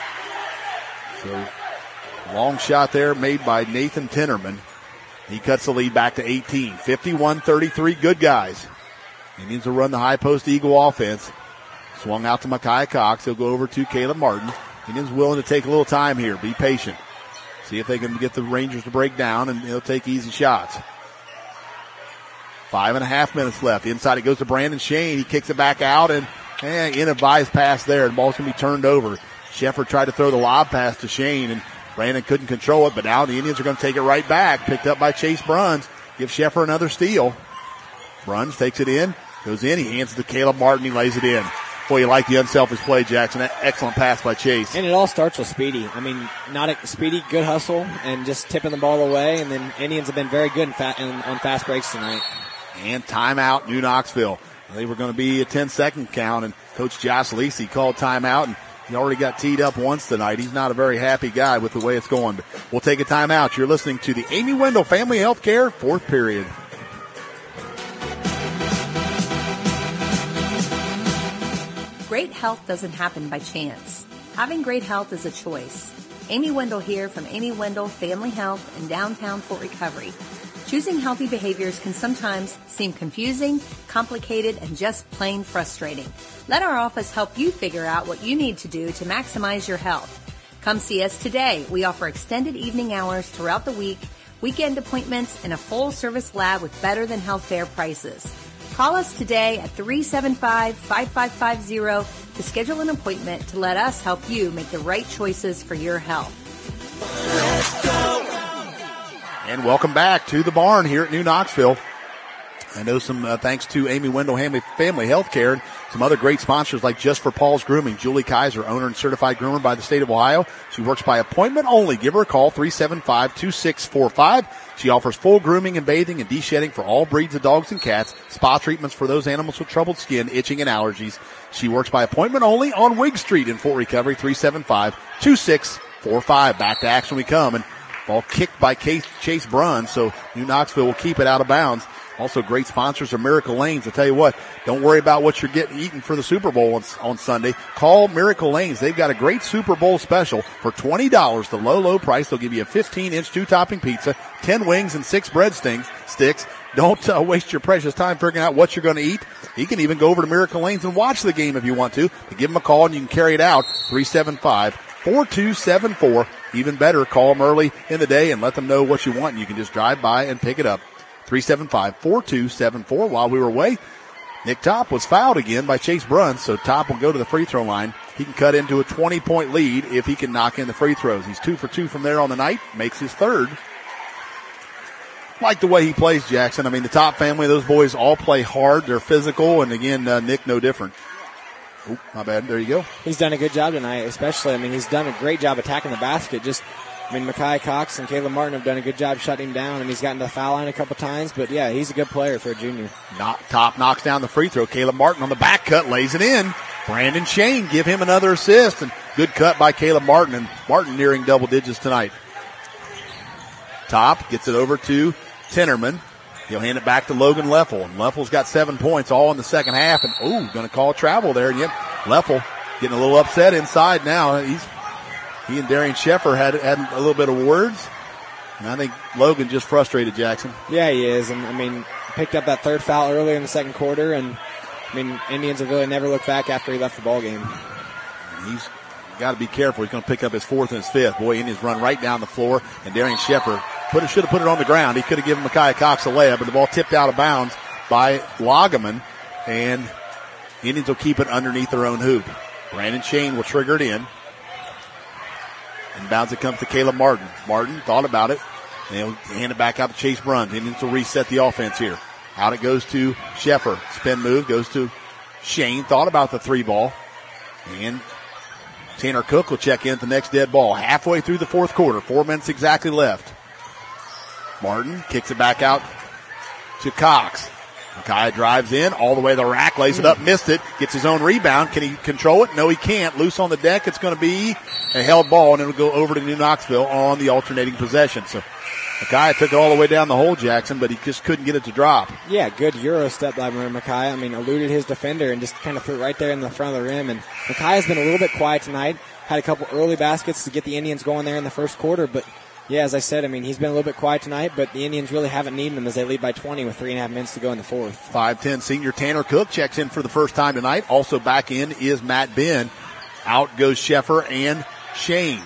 So, long shot there made by Nathan Tinnerman. He cuts the lead back to 18. 51-33, good guys. Indians will run the high post Eagle offense. Swung out to Micaiah Cox. He'll go over to Caleb Martin. Indians willing to take a little time here. Be patient. See if they can get the Rangers to break down, and they'll take easy shots. 5.5 minutes left. Inside it goes to Brandon Shane. He kicks it back out, and inadvised pass there. The ball's going to be turned over. Sheffer tried to throw the lob pass to Shane, and Brandon couldn't control it, but now the Indians are going to take it right back. Picked up by Chase Bruns. give Sheffer another steal. Bruns takes it in, goes in, he hands it to Caleb Martin, he lays it in. Boy, you like the unselfish play, Jackson. Excellent pass by Chase. And it all starts with Speedy. I mean, Speedy, good hustle, and just tipping the ball away, and then Indians have been very good on fast breaks tonight. And timeout, New Knoxville. They were going to be a 10-second count, and Coach Josh Lisi called timeout, and he already got teed up once tonight. He's not a very happy guy with the way it's going. But we'll take a timeout. You're listening to the Amy Wendell Family Healthcare fourth period. Great health doesn't happen by chance. Having great health is a choice. Amy Wendell here from Amy Wendell Family Health in downtown Fort Recovery. Choosing healthy behaviors can sometimes seem confusing, complicated, and just plain frustrating. Let our office help you figure out what you need to do to maximize your health. Come see us today. We offer extended evening hours throughout the week, weekend appointments, and a full-service lab with better-than-healthcare prices. Call us today at 375-5550 to schedule an appointment to let us help you make the right choices for your health. Let's go. And welcome back to the barn here at New Knoxville. I know some thanks to Amy Wendell Family Healthcare and some other great sponsors like Just for Paul's Grooming. Julie Kaiser, owner and certified groomer by the state of Ohio. She works by appointment only. Give her a call, 375-2645. She offers full grooming and bathing and de-shedding for all breeds of dogs and cats, spa treatments for those animals with troubled skin, itching, and allergies. She works by appointment only on Wig Street in Fort Recovery, 375-2645. Back to action we come, and ball kicked by Chase Bruns, so New Knoxville will keep it out of bounds. Also great sponsors are Miracle Lanes. I tell you what, don't worry about what you're eating for the Super Bowl on Sunday. Call Miracle Lanes. They've got a great Super Bowl special for $20. The low price. They'll give you a 15-inch 2-topping pizza, 10 wings, and 6 bread sticks. Don't waste your precious time figuring out what you're going to eat. You can even go over to Miracle Lanes and watch the game if you want to. But give them a call and you can carry it out. 375-4274. Even better, call them early in the day and let them know what you want, and you can just drive by and pick it up. 375-4274. While we were away, Nick Top was fouled again by Chase Bruns, so Top will go to the free throw line. He can cut into a 20-point lead if he can knock in the free throws. He's 2 for 2 from there on the night, makes his third. Like the way he plays, Jackson. I mean, the Top family, those boys all play hard. They're physical, and again, Nick no different. Oh, my bad. There you go. He's done a good job tonight, especially. I mean, he's done a great job attacking the basket. Mekhi Cox and Caleb Martin have done a good job shutting him down, and he's gotten to the foul line a couple times. But, yeah, he's a good player for a junior. Top knocks down the free throw. Caleb Martin on the back cut lays it in. Brandon Shane give him another assist, and good cut by Caleb Martin, and Martin nearing double digits tonight. Top gets it over to Tennerman. He'll hand it back to Logan Leffel, and Leffel's got 7 points all in the second half, and going to call travel there. And yep, Leffel getting a little upset inside now. He and Darian Sheffer had a little bit of words, and I think Logan just frustrated Jackson. Yeah, he is, and picked up that third foul earlier in the second quarter, and Indians have really never looked back after he left the ball game. He's got to be careful. He's going to pick up his 4th and his 5th. Boy, Indians run right down the floor, and Darian Sheffer should have put it on the ground. He could have given Mekhi Cox a layup, but the ball tipped out of bounds by Lagaman, and Indians will keep it underneath their own hoop. Brandon Shane will trigger it in. And bounce it comes to Caleb Martin. Martin thought about it. And he'll hand it back out to Chase Bruns. Indians will reset the offense here. Out it goes to Sheffer. Spin move goes to Shane. Thought about the 3 ball. And Tanner Cook will check in at the next dead ball. Halfway through the 4th quarter. 4 minutes exactly left. Martin kicks it back out to Cox. Mekhi drives in all the way to the rack, lays it up, missed it, gets his own rebound. Can he control it? No, he can't. Loose on the deck. It's going to be a held ball, and it'll go over to New Knoxville on the alternating possession. So Mekhi took it all the way down the hole, Jackson, but he just couldn't get it to drop. Yeah, good Euro step by Mekhi. Eluded his defender and just kind of threw it right there in the front of the rim. And Mekhi has been a little bit quiet tonight. Had a couple early baskets to get the Indians going there in the first quarter, but yeah, as I said, he's been a little bit quiet tonight, but the Indians really haven't needed him as they lead by 20 with 3.5 minutes to go in the 4th. 5'10" senior Tanner Cook checks in for the first time tonight. Also back in is Matt Ben. Out goes Sheffer and Shane.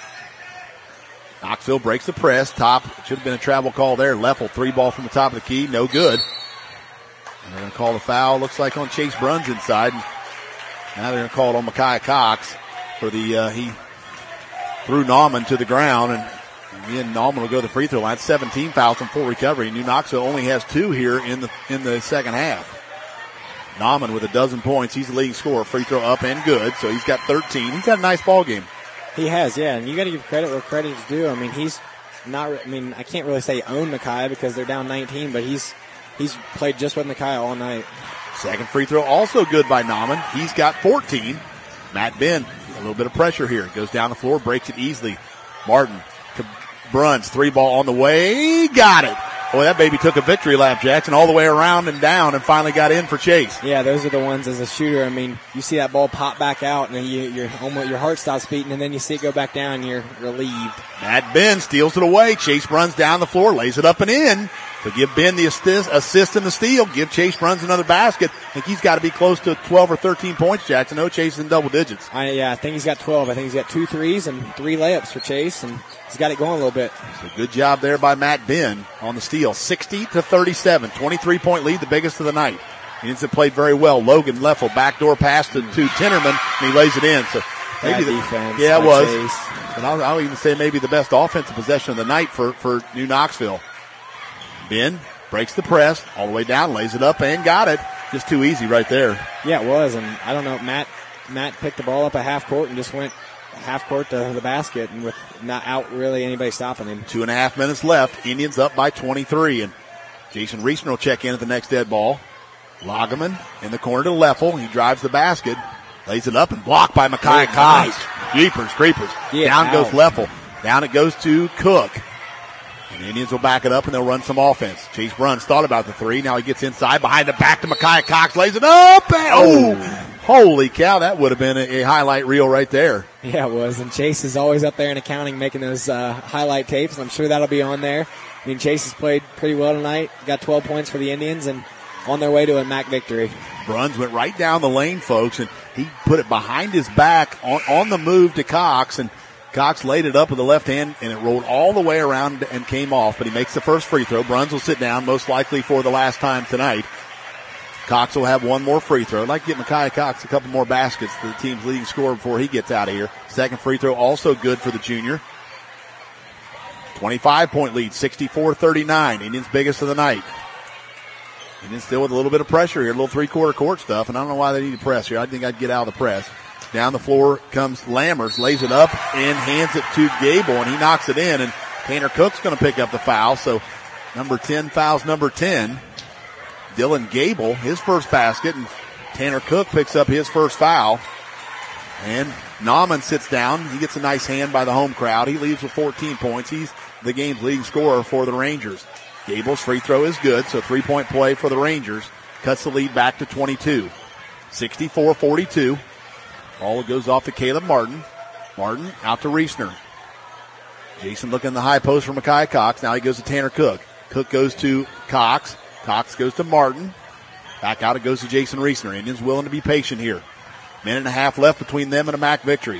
Knoxville breaks the press. Top, should have been a travel call there. Leffel, 3 ball from the top of the key, no good. And they're going to call the foul, looks like on Chase Bruns inside. Now they're going to call it on Mekhi Cox for he threw Nauman to the ground, and Again, Nauman will go to the free throw line. 17 fouls and 4 recovery. New Knoxville only has 2 here in the second half. Nauman with 12 points. He's the leading scorer. Free throw up and good. So he's got 13. He's had a nice ball game. He has, yeah. And you got to give credit where credit is due. I mean, he's not. I mean, I can't really say own Nakai because they're down 19, but he's played just with Nakai all night. Second free throw also good by Nauman. He's got 14. Matt Ben, a little bit of pressure here. Goes down the floor, breaks it easily. Martin to Bruns. 3 ball on the way. Got it. Boy, that baby took a victory lap, Jackson, all the way around and down and finally got in for Chase. Yeah, those are the ones as a shooter. I mean, you see that ball pop back out and then your heart stops beating and then you see it go back down and you're relieved. Matt Ben steals it away. Chase runs down the floor, lays it up and in. To give Ben the assist and the steal, give Chase Bruns another basket. I think he's got to be close to 12 or 13 points, Jackson. No, Chase is in double digits. I think he's got 12. I think he's got 2 threes and 3 layups for Chase, and he's got it going a little bit. So good job there by Matt Ben on the steal. 60-37, 23-point lead, the biggest of the night. Indians have played very well. Logan Leffel, backdoor pass to Tinnerman, and he lays it in. So maybe the defense. Yeah, it was. Chase. And I'll even say maybe the best offensive possession of the night for New Knoxville. Ben breaks the press all the way down, lays it up and got it. Just too easy right there. Yeah, it was. And I don't know, Matt picked the ball up at half court and just went half court to the basket and with not out really anybody stopping him. 2.5 minutes left. Indians up by 23 and Jason Reesner will check in at the next dead ball. Lagerman in the corner to Leffel. He drives the basket, lays it up and blocked by Micaiah Cox. Creepers. Down goes Leffel. Down it goes to Cook. And the Indians will back it up and they'll run some offense. Chase Bruns thought about the 3. Now he gets inside behind the back to Micaiah Cox. Lays it up. And, holy cow. That would have been a highlight reel right there. Yeah, it was. And Chase is always up there in accounting making those highlight tapes. And I'm sure that'll be on there. I mean, Chase has played pretty well tonight. Got 12 points for the Indians and on their way to a MAC victory. Bruns went right down the lane, folks, and he put it behind his back on the move to Cox, and Cox laid it up with the left hand, and it rolled all the way around and came off, but he makes the first free throw. Bruns will sit down, most likely for the last time tonight. Cox will have one more free throw. I'd like to get Micaiah Cox a couple more baskets to the team's leading scorer before he gets out of here. Second free throw also good for the junior. 25-point lead, 64-39. Indians biggest of the night. Indians still with a little bit of pressure here, a little three-quarter court stuff, and I don't know why they need to press here. I think I'd get out of the press. Down the floor comes Lammers, lays it up and hands it to Gable, and he knocks it in, and Tanner Cook's going to pick up the foul. So number 10 fouls number 10. Dylan Gable, his first basket, and Tanner Cook picks up his first foul. And Nauman sits down. He gets a nice hand by the home crowd. He leaves with 14 points. He's the game's leading scorer for the Rangers. Gable's free throw is good, so 3-point play for the Rangers. Cuts the lead back to 22. 64-42. Ball goes off to Caleb Martin. Martin out to Reesner. Jason looking in the high post for Micaiah Cox. Now he goes to Tanner Cook. Cook goes to Cox. Cox goes to Martin. Back out it goes to Jason Reesner. Indians willing to be patient here. Minute and a half left between them and a MAC victory.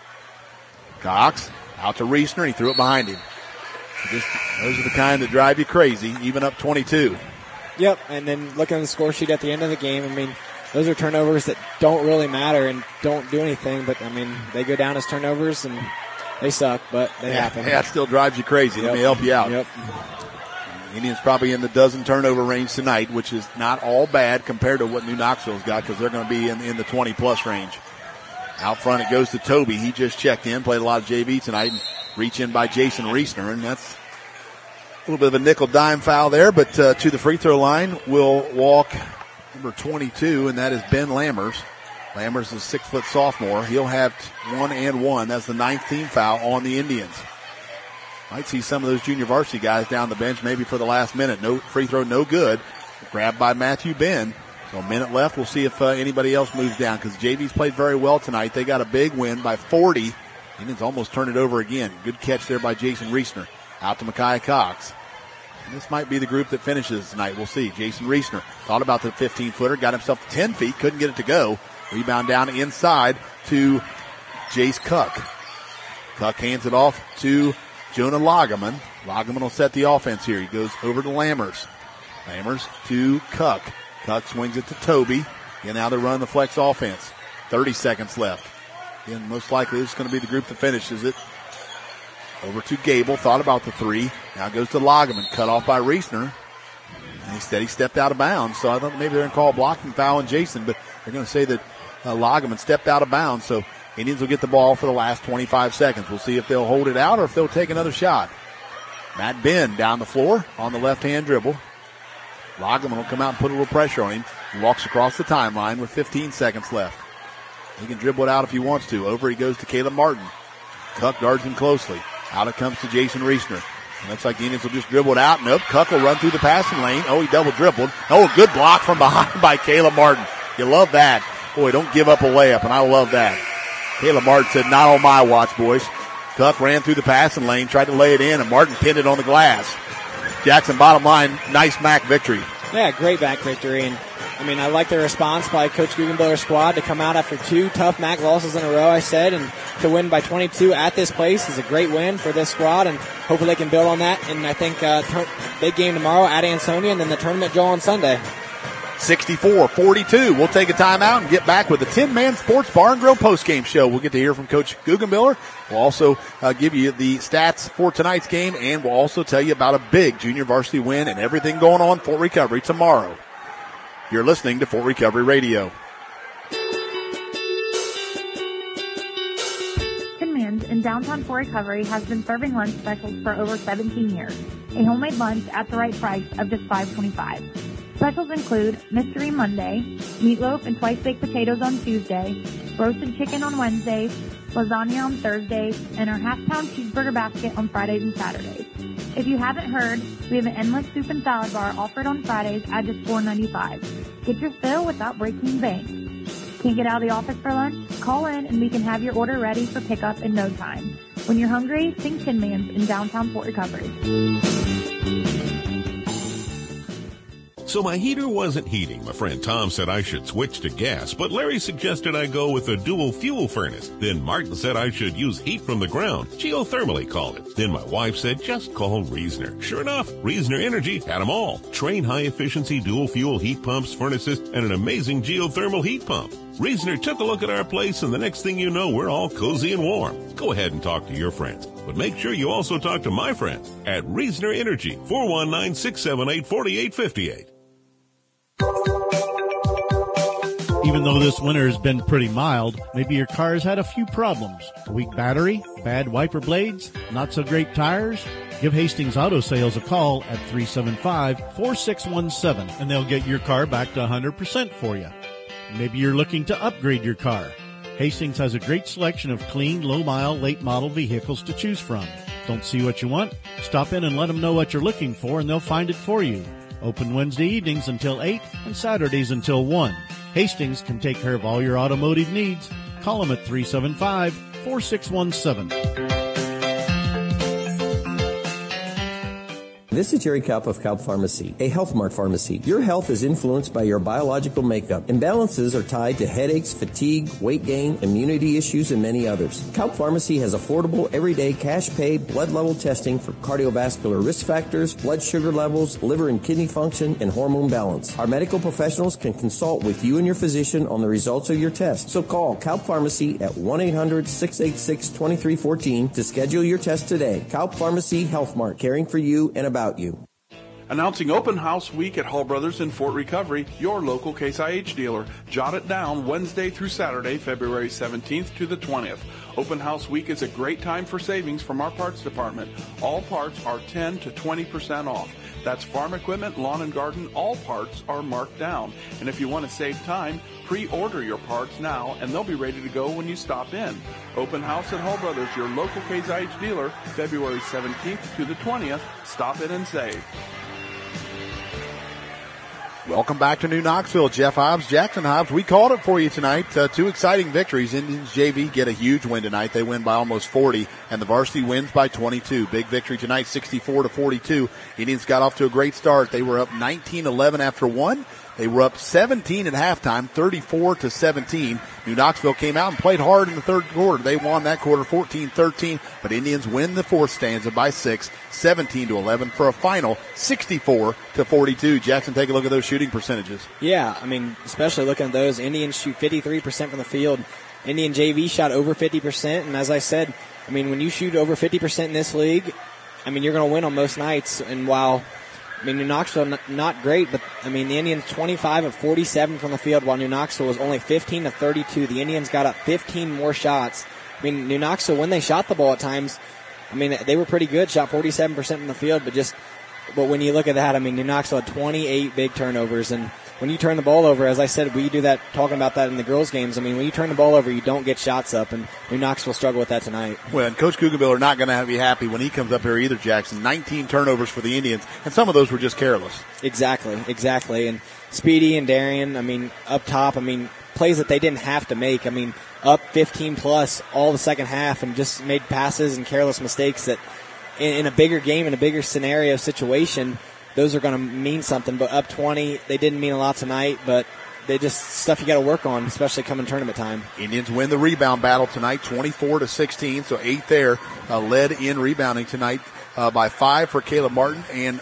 Cox out to Reesner. He threw it behind him. Those are the kind that drive you crazy, even up 22. Yep, and then looking at the score sheet at the end of the game, I mean, those are turnovers that don't really matter and don't do anything, but, I mean, they go down as turnovers and they suck, but they happen. Yeah, it still drives you crazy. Let me help you out. Yep. Indians probably in the dozen turnover range tonight, which is not all bad compared to what New Knoxville's got because they're going to be in the 20-plus range. Out front it goes to Toby. He just checked in, played a lot of JV tonight, and reach in by Jason Reesner, and that's a little bit of a nickel dime foul there, but to the free throw line will walk number 22, and that is Ben Lammers. Lammers is a 6-foot sophomore. He'll have 1 and 1. That's the 9th team foul on the Indians. Might see some of those junior varsity guys down the bench maybe for the last minute. No free throw, no good. Grabbed by Matthew Ben. So a minute left. We'll see if anybody else moves down because JV's played very well tonight. They got a big win by 40. Indians almost turned it over again. Good catch there by Jason Reesner. Out to Micaiah Cox. And this might be the group that finishes tonight. We'll see. Jason Reesner thought about the 15-footer, got himself to 10 feet, couldn't get it to go. Rebound down inside to Jace Cook. Cook hands it off to Jonah Lagerman. Lagerman will set the offense here. He goes over to Lammers. Lammers to Cook. Cook swings it to Toby. And now they run the flex offense. 30 seconds left. And most likely this is going to be the group that finishes it. Over to Gable, thought about the three. Now goes to Lageman, cut off by Reisner. And instead he stepped out of bounds. So I thought maybe they're going to call a blocking foul on Jason, but they're going to say that Lageman stepped out of bounds. So Indians will get the ball for the last 25 seconds. We'll see if they'll hold it out or if they'll take another shot. Matt Ben down the floor on the left-hand dribble. Lageman will come out and put a little pressure on him. He walks across the timeline with 15 seconds left. He can dribble it out if he wants to. Over he goes to Caleb Martin. Cuck guards him closely. Out it comes to Jason Reisner. It looks like the Indians will just dribble it out. Nope, Cuck will run through the passing lane. Oh, he double dribbled. Oh, good block from behind by Caleb Martin. You love that. Boy, don't give up a layup, and I love that. Caleb Martin said, not on my watch, boys. Cuck ran through the passing lane, tried to lay it in, and Martin pinned it on the glass. Jackson, bottom line, nice MAC victory. Yeah, great MAC victory. And I like the response by Coach Guggenbiller's squad to come out after 2 tough MAC losses in a row, I said, and to win by 22 at this place is a great win for this squad, and hopefully they can build on that. And I think big game tomorrow at Ansonia, and then the tournament draw on Sunday. 64-42. We'll take a timeout and get back with the 10-man Sports Bar and Grill postgame show. We'll get to hear from Coach Guggenbiller. We'll also give you the stats for tonight's game, and we'll also tell you about a big junior varsity win and everything going on Fort Recovery tomorrow. You're listening to Fort Recovery Radio. Tin Man's in downtown Fort Recovery has been serving lunch specials for over 17 years. A homemade lunch at the right price of just $5.25. Specials include Mystery Monday, meatloaf and twice-baked potatoes on Tuesday, roasted chicken on Wednesdays, lasagna on Thursdays, and our half-pound cheeseburger basket on Fridays and Saturdays. If you haven't heard, we have an endless soup and salad bar offered on Fridays at just $4.95. Get your fill without breaking the bank. Can't get out of the office for lunch? Call in and we can have your order ready for pickup in no time. When you're hungry, think Tin Man's in downtown Fort Recovery. So my heater wasn't heating. My friend Tom said I should switch to gas, but Larry suggested I go with a dual fuel furnace. Then Martin said I should use heat from the ground. Geothermal, he called it. Then my wife said just call Reisner. Sure enough, Reisner Energy had them all. Train high-efficiency dual fuel heat pumps, furnaces, and an amazing geothermal heat pump. Reisner took a look at our place, and the next thing you know, we're all cozy and warm. Go ahead and talk to your friends, but make sure you also talk to my friends at Reisner Energy, 419-678-4858. Even though this winter has been pretty mild, maybe your car's had a few problems. A weak battery, bad wiper blades, not so great tires? Give Hastings Auto Sales a call at 375-4617 and they'll get your car back to 100% for you. Maybe you're looking to upgrade your car. Hastings has a great selection of clean, low-mile, late-model vehicles to choose from. Don't see what you want? Stop in and let them know what you're looking for and they'll find it for you. Open Wednesday evenings until 8 and Saturdays until 1. Hastings can take care of all your automotive needs. Call them at 375-4617. This is Jerry Kaup of Kaup Pharmacy, a Health Mart pharmacy. Your health is influenced by your biological makeup. Imbalances are tied to headaches, fatigue, weight gain, immunity issues, and many others. Kaup Pharmacy has affordable, everyday, cash-pay blood level testing for cardiovascular risk factors, blood sugar levels, liver and kidney function, and hormone balance. Our medical professionals can consult with you and your physician on the results of your test. So call Kaup Pharmacy at 1-800-686-2314 to schedule your test today. Kaup Pharmacy Health Mart, caring for you and about you. Announcing Open House Week at Hall Brothers in Fort Recovery, your local Case IH dealer. Jot it down, Wednesday through Saturday, February 17th to the 20th. Open House Week is a great time for savings from our parts department. All parts are 10 to 20% off. That's farm equipment, lawn and garden, all parts are marked down. And if you want to save time, pre-order your parts now and they'll be ready to go when you stop in. Open House at Hall Brothers, your local Case IH dealer, February 17th to the 20th. Stop in and save. Welcome back to New Knoxville. Jeff Hobbs, Jackson Hobbs. We called it for you tonight. 2 exciting victories. Indians JV get a huge win tonight. They win by almost 40, and the varsity wins by 22. Big victory tonight, 64-42. Indians got off to a great start. They were up 19-11 after 1. They were up 17 at halftime, 34-17. New Knoxville came out and played hard in the third quarter. They won that quarter 14-13, but Indians win the fourth stanza by 6, 17-11 for a final 64-42. Jackson, take a look at those shooting percentages. Yeah, especially looking at those, Indians shoot 53% from the field. Indian JV shot over 50%, and as I said, I mean, when you shoot over 50% in this league, I mean, you're going to win on most nights. And while, I mean, New Knoxville not great, but I mean, the Indians 25 of 47 from the field, while New Knoxville was only 15 of 32. The Indians got up 15 more shots. I mean, New Knoxville, when they shot the ball at times, I mean, they were pretty good, shot 47% from the field, but when you look at that, I mean, New Knoxville had 28 big turnovers, and when you turn the ball over, as I said, we do that, talking about that in the girls' games. I mean, when you turn the ball over, you don't get shots up, and New Knoxville struggle with that tonight. Well, and Coach Guggenbiller not going to be happy when he comes up here either, Jackson. 19 turnovers for the Indians, and some of those were just careless. Exactly. And Speedy and Darian, I mean, up top, I mean, plays that they didn't have to make. I mean, up 15 plus all the second half and just made passes and careless mistakes that in a bigger game, in a bigger scenario situation, those are going to mean something. But up 20, they didn't mean a lot tonight, but they just stuff you got to work on, especially coming tournament time. Indians win the rebound battle tonight, 24-16, so 8 there, led in rebounding tonight by 5 for Caleb Martin and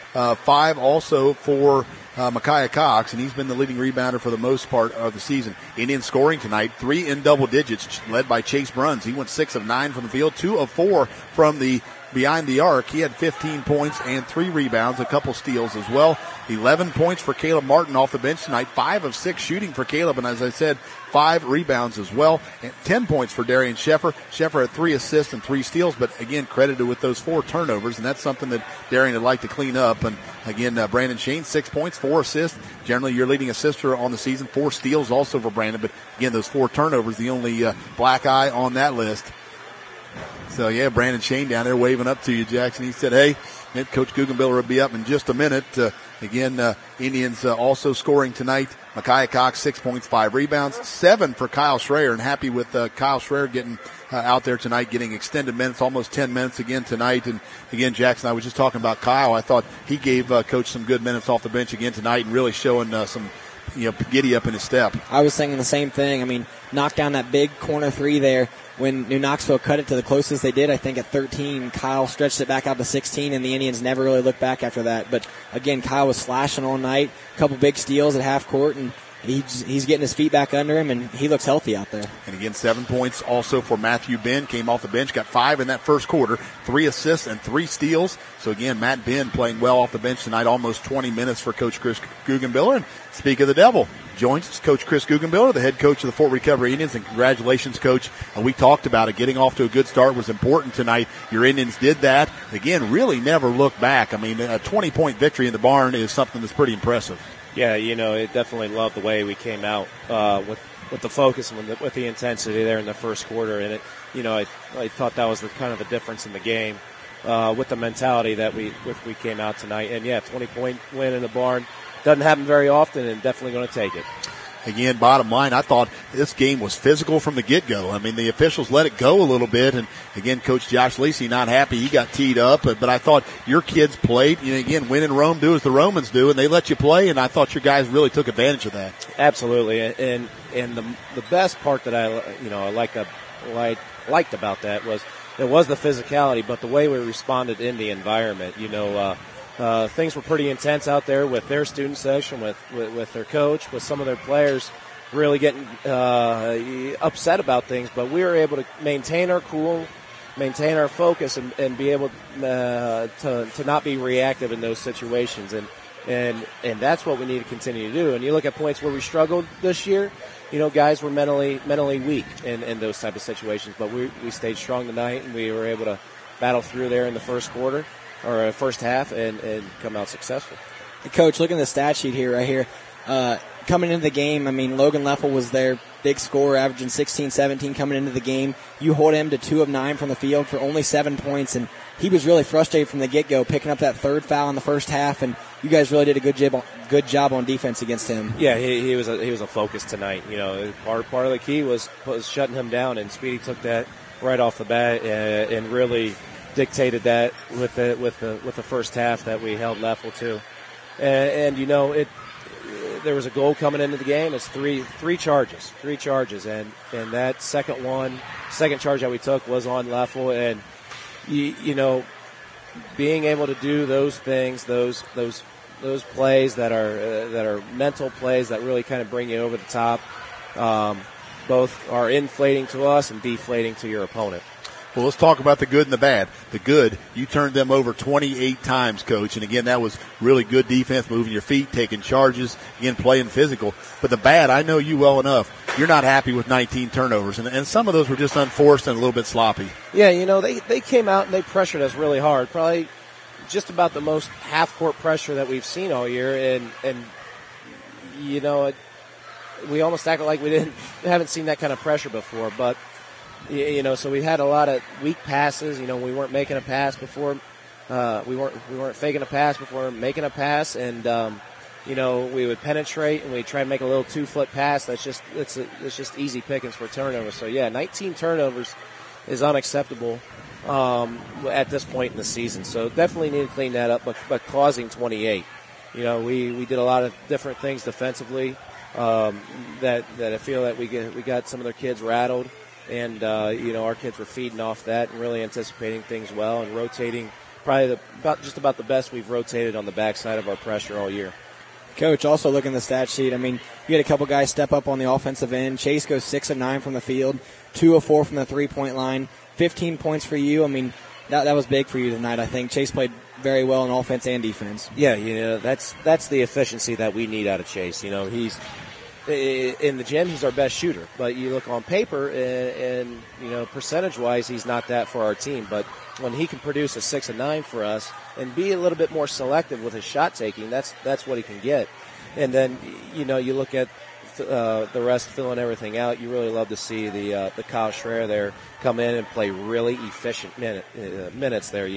5 also for Micaiah Cox, and he's been the leading rebounder for the most part of the season. Indians scoring tonight, 3 in double digits, led by Chase Bruns. He went 6 of 9 from the field, 2 of 4 from the behind the arc. He had 15 points and 3 rebounds, a couple steals as well. 11 points for Caleb Martin off the bench tonight, 5 of 6 shooting for Caleb, and as I said, 5 rebounds as well, and 10 points for Darian Sheffer. Sheffer had 3 assists and 3 steals, but again, credited with those 4 turnovers, and that's something that Darian would like to clean up. And again, Brandon Shane, 6 points, 4 assists. Generally, your leading assister on the season, 4 steals also for Brandon, but again, those 4 turnovers, the only black eye on that list. So, yeah, Brandon Shane down there waving up to you, Jackson. He said, hey, Coach Guggenbiller will be up in just a minute. Indians also scoring tonight. Micaiah Cox, 6 points, 5 rebounds, 7 for Kyle Schreier, and happy with Kyle Schreier getting out there tonight, getting extended minutes, almost 10 minutes again tonight. And again, Jackson, I was just talking about Kyle. I thought he gave Coach some good minutes off the bench again tonight and really showing some giddy up in his step. I was thinking the same thing. I mean, knocked down that big corner 3 there. When New Knoxville cut it to the closest they did, I think at 13, Kyle stretched it back out to 16, and the Indians never really looked back after that. But again, Kyle was slashing all night, a couple big steals at half court, and he's getting his feet back under him, and he looks healthy out there. And again, 7 points also for Matthew Ben, came off the bench, got 5 in that first quarter, 3 assists and 3 steals. So again, Matt Ben playing well off the bench tonight, almost 20 minutes for Coach Chris Guggenbiller. And speak of the devil, joins us Coach Chris Guggenbiller, the head coach of the Fort Recovery Indians, and congratulations, Coach. We talked about it. Getting off to a good start was important tonight. Your Indians did that. Again, really never looked back. I mean, a 20-point victory in the barn is something that's pretty impressive. Yeah, it definitely loved the way we came out with the focus and with the intensity there in the first quarter. And I thought that was kind of the difference in the game with the mentality that we came out tonight. And yeah, 20-point win in the barn doesn't happen very often, and definitely going to take it. Again, bottom line, I thought this game was physical from the get-go. I mean, the officials let it go a little bit, and again, Coach Josh Lacey not happy. He got teed up, but I thought your kids played. Again, win in Rome, do as the Romans do, and they let you play, and I thought your guys really took advantage of that. Absolutely, and the best part that I liked about that was it was the physicality, but the way we responded in the environment. Things were pretty intense out there with their student section, with their coach, with some of their players really getting upset about things. But we were able to maintain our cool, maintain our focus, and be able to not be reactive in those situations. And that's what we need to continue to do. And you look at points where we struggled this year, guys were mentally weak in those type of situations. But we stayed strong tonight, and we were able to battle through there in the first quarter. Or first half and come out successful. Coach, look at the stat sheet here, right here. Coming into the game, I mean, Logan Leffel was their big scorer, averaging 16, 17 coming into the game. You hold him to 2 of 9 from the field for only 7 points, and he was really frustrated from the get-go, picking up that 3rd foul in the first half, and you guys really did a good job on defense against him. Yeah, he was a focus tonight. Part of the key was shutting him down, and Speedy took that right off the bat and really dictated that with the first half that we held Leffel to, and there was a goal coming into the game. It's three charges, and that second charge that we took was on Leffel, and being able to do those things, those plays that are mental plays that really kind of bring you over the top, both are inflating to us and deflating to your opponent. Well, let's talk about the good and the bad. The good, you turned them over 28 times, Coach. And again, that was really good defense, moving your feet, taking charges, again, playing physical. But the bad, I know you well enough. You're not happy with 19 turnovers. And some of those were just unforced and a little bit sloppy. Yeah, they came out and they pressured us really hard. Probably just about the most half-court pressure that we've seen all year. And we almost acted like we haven't seen that kind of pressure before. But, so we had a lot of weak passes. We weren't making a pass before. We weren't faking a pass before making a pass. And, we would penetrate and we'd try and make a little 2-foot pass. It's just easy pickings for turnovers. So, 19 turnovers is unacceptable at this point in the season. So definitely need to clean that up, but causing 28. We did a lot of different things defensively that I feel that we got some of their kids rattled, and our kids were feeding off that and really anticipating things well and rotating probably about the best we've rotated on the backside of our pressure all year. Coach, also looking at the stat sheet, you had a couple guys step up on the offensive end. Chase goes 6 of 9 from the field, 2 of 4 from the 3-point line, 15 points for you. That was big for you tonight, I think. Chase played very well in offense and defense. Yeah, that's the efficiency that we need out of Chase. He's in the gym, he's our best shooter, but you look on paper and percentage-wise, he's not that for our team. But when he can produce a 6 of 9 for us and be a little bit more selective with his shot taking, that's what he can get. And then you look at the rest filling everything out. You really love to see the Kyle Schreier there come in and play really efficient minutes there.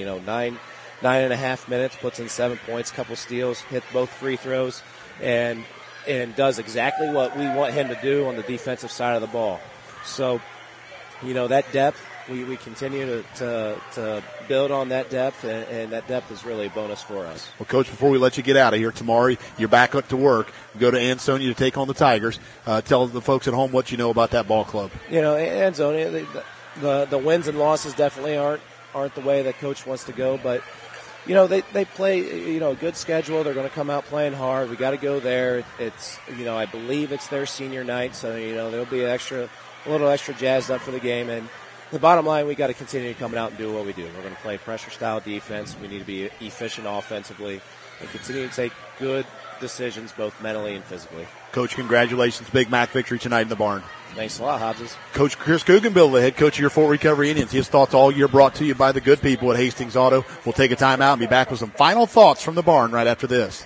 9.5 minutes, puts in 7 points, couple steals, hit both free throws, and does exactly what we want him to do on the defensive side of the ball. So, that depth, we continue to build on that depth, and that depth is really a bonus for us. Well, Coach, before we let you get out of here, tomorrow you're back up to work. Go to Ansonia to take on the Tigers. Tell the folks at home what you know about that ball club. Ansonia, the wins and losses definitely aren't the way that Coach wants to go, but they play, a good schedule. They're going to come out playing hard. We got to go there. It's, I believe it's their senior night, so, they'll be a little extra jazzed up for the game. And the bottom line, we got to continue coming out and do what we do. We're going to play pressure style defense. We need to be efficient offensively and continue to take good decisions, both mentally and physically. Coach, congratulations. Big MAC victory tonight in the barn. Thanks a lot, Hobbs. Coach Chris Guggenbill, the head coach of your Fort Recovery Indians. His thoughts all year brought to you by the good people at Hastings Auto. We'll take a time out and be back with some final thoughts from the barn right after this.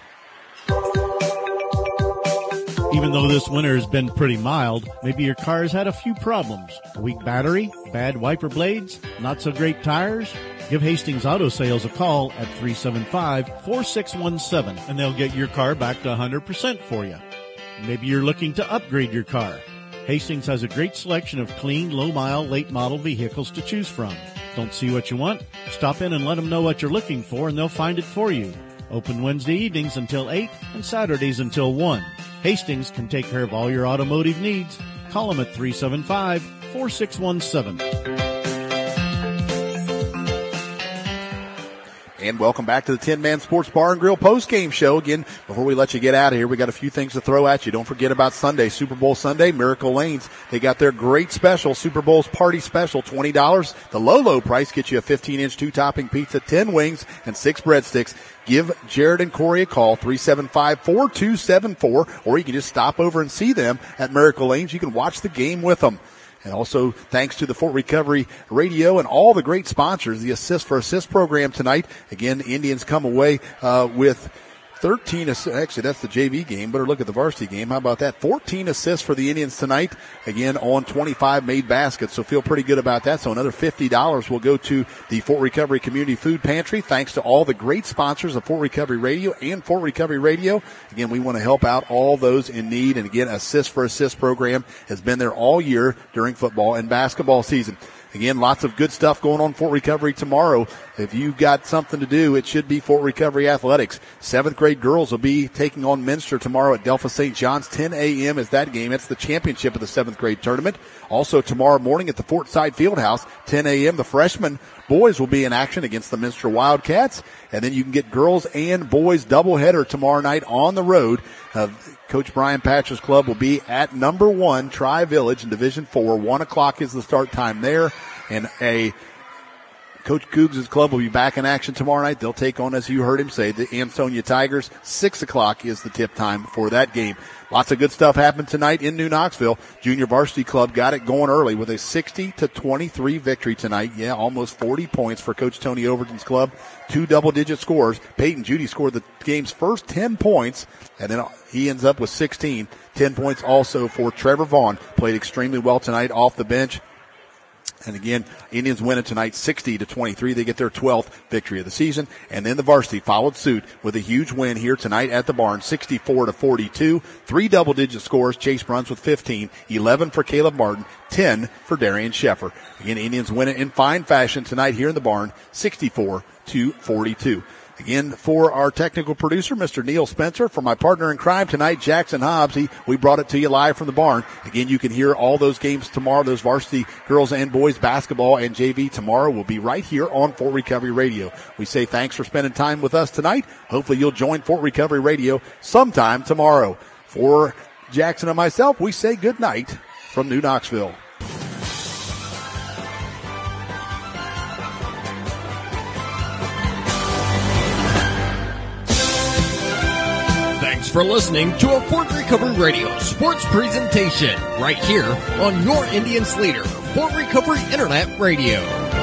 Even though this winter has been pretty mild, maybe your car has had a few problems. A weak battery, bad wiper blades, not so great tires? Give Hastings Auto Sales a call at 375-4617 and they'll get your car back to 100% for you. Maybe you're looking to upgrade your car. Hastings has a great selection of clean, low-mile, late-model vehicles to choose from. Don't see what you want? Stop in and let them know what you're looking for and they'll find it for you. Open Wednesday evenings until 8 and Saturdays until 1. Hastings can take care of all your automotive needs. Call them at 375-4617. And welcome back to the 10-Man Sports Bar and Grill post-game show. Again, before we let you get out of here, we got a few things to throw at you. Don't forget about Sunday, Super Bowl Sunday, Miracle Lanes. They got their great special, Super Bowl's party special, $20. The low price gets you a 15-inch 2-topping pizza, 10 wings, and 6 breadsticks. Give Jared and Corey a call, 375-4274, or you can just stop over and see them at Miracle Lanes. You can watch the game with them. And also, thanks to the Fort Recovery Radio and all the great sponsors, the Assist for Assist program tonight. Again, the Indians come away with 13 assists. Actually, that's the JV game. Better look at the varsity game. How about that? 14 assists for the Indians tonight. Again, on 25 made baskets. So feel pretty good about that. So another $50 will go to the Fort Recovery Community Food Pantry. Thanks to all the great sponsors of Fort Recovery Radio and Fort Recovery Radio. Again, we want to help out all those in need. And again, Assist for Assist program has been there all year during football and basketball season. Again, lots of good stuff going on Fort Recovery tomorrow. If you've got something to do, it should be Fort Recovery Athletics. 7th grade girls will be taking on Minster tomorrow at Delphos St. John's. 10 a.m. is that game. It's the championship of the 7th grade tournament. Also tomorrow morning at the Fort Side Fieldhouse, 10 a.m. the freshman boys will be in action against the Minster Wildcats. And then you can get girls and boys doubleheader tomorrow night on the road. Coach Brian Patcher's club will be at number 1 Tri-Village in Division 4. 1 o'clock is the start time there. And a Coach Cougs' club will be back in action tomorrow night. They'll take on, as you heard him say, the Ansonia Tigers. 6 o'clock is the tip time for that game. Lots of good stuff happened tonight in New Knoxville. Junior Varsity Club got it going early with a 60-23 victory tonight. Yeah, almost 40 points for Coach Tony Overton's club. 2 double-digit scores. Peyton Judy scored the game's first 10 points, and then he ends up with 16. 10 points also for Trevor Vaughn. Played extremely well tonight off the bench. And again, Indians win it tonight 60-23. They get their 12th victory of the season. And then the varsity followed suit with a huge win here tonight at the barn, 64-42. 3 double-digit scores. Chase Bruns with 15, 11 for Caleb Martin, 10 for Darian Sheffer. Again, Indians win it in fine fashion tonight here in the barn, 64-42. Again, for our technical producer, Mr. Neil Spencer, for my partner in crime tonight, Jackson Hobbs, we brought it to you live from the barn. Again, you can hear all those games tomorrow, those varsity girls and boys basketball and JV tomorrow will be right here on Fort Recovery Radio. We say thanks for spending time with us tonight. Hopefully you'll join Fort Recovery Radio sometime tomorrow. For Jackson and myself, we say good night from New Knoxville. Thanks for listening to a Fort Recovery Radio sports presentation right here on your Indians leader, Fort Recovery Internet Radio.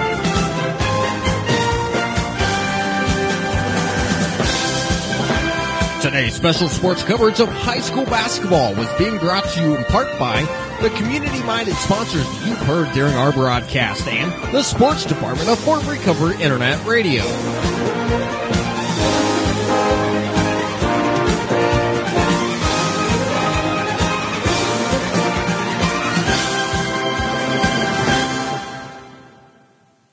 Today's special sports coverage of high school basketball was being brought to you in part by the community-minded sponsors you've heard during our broadcast and the sports department of Fort Recovery Internet Radio.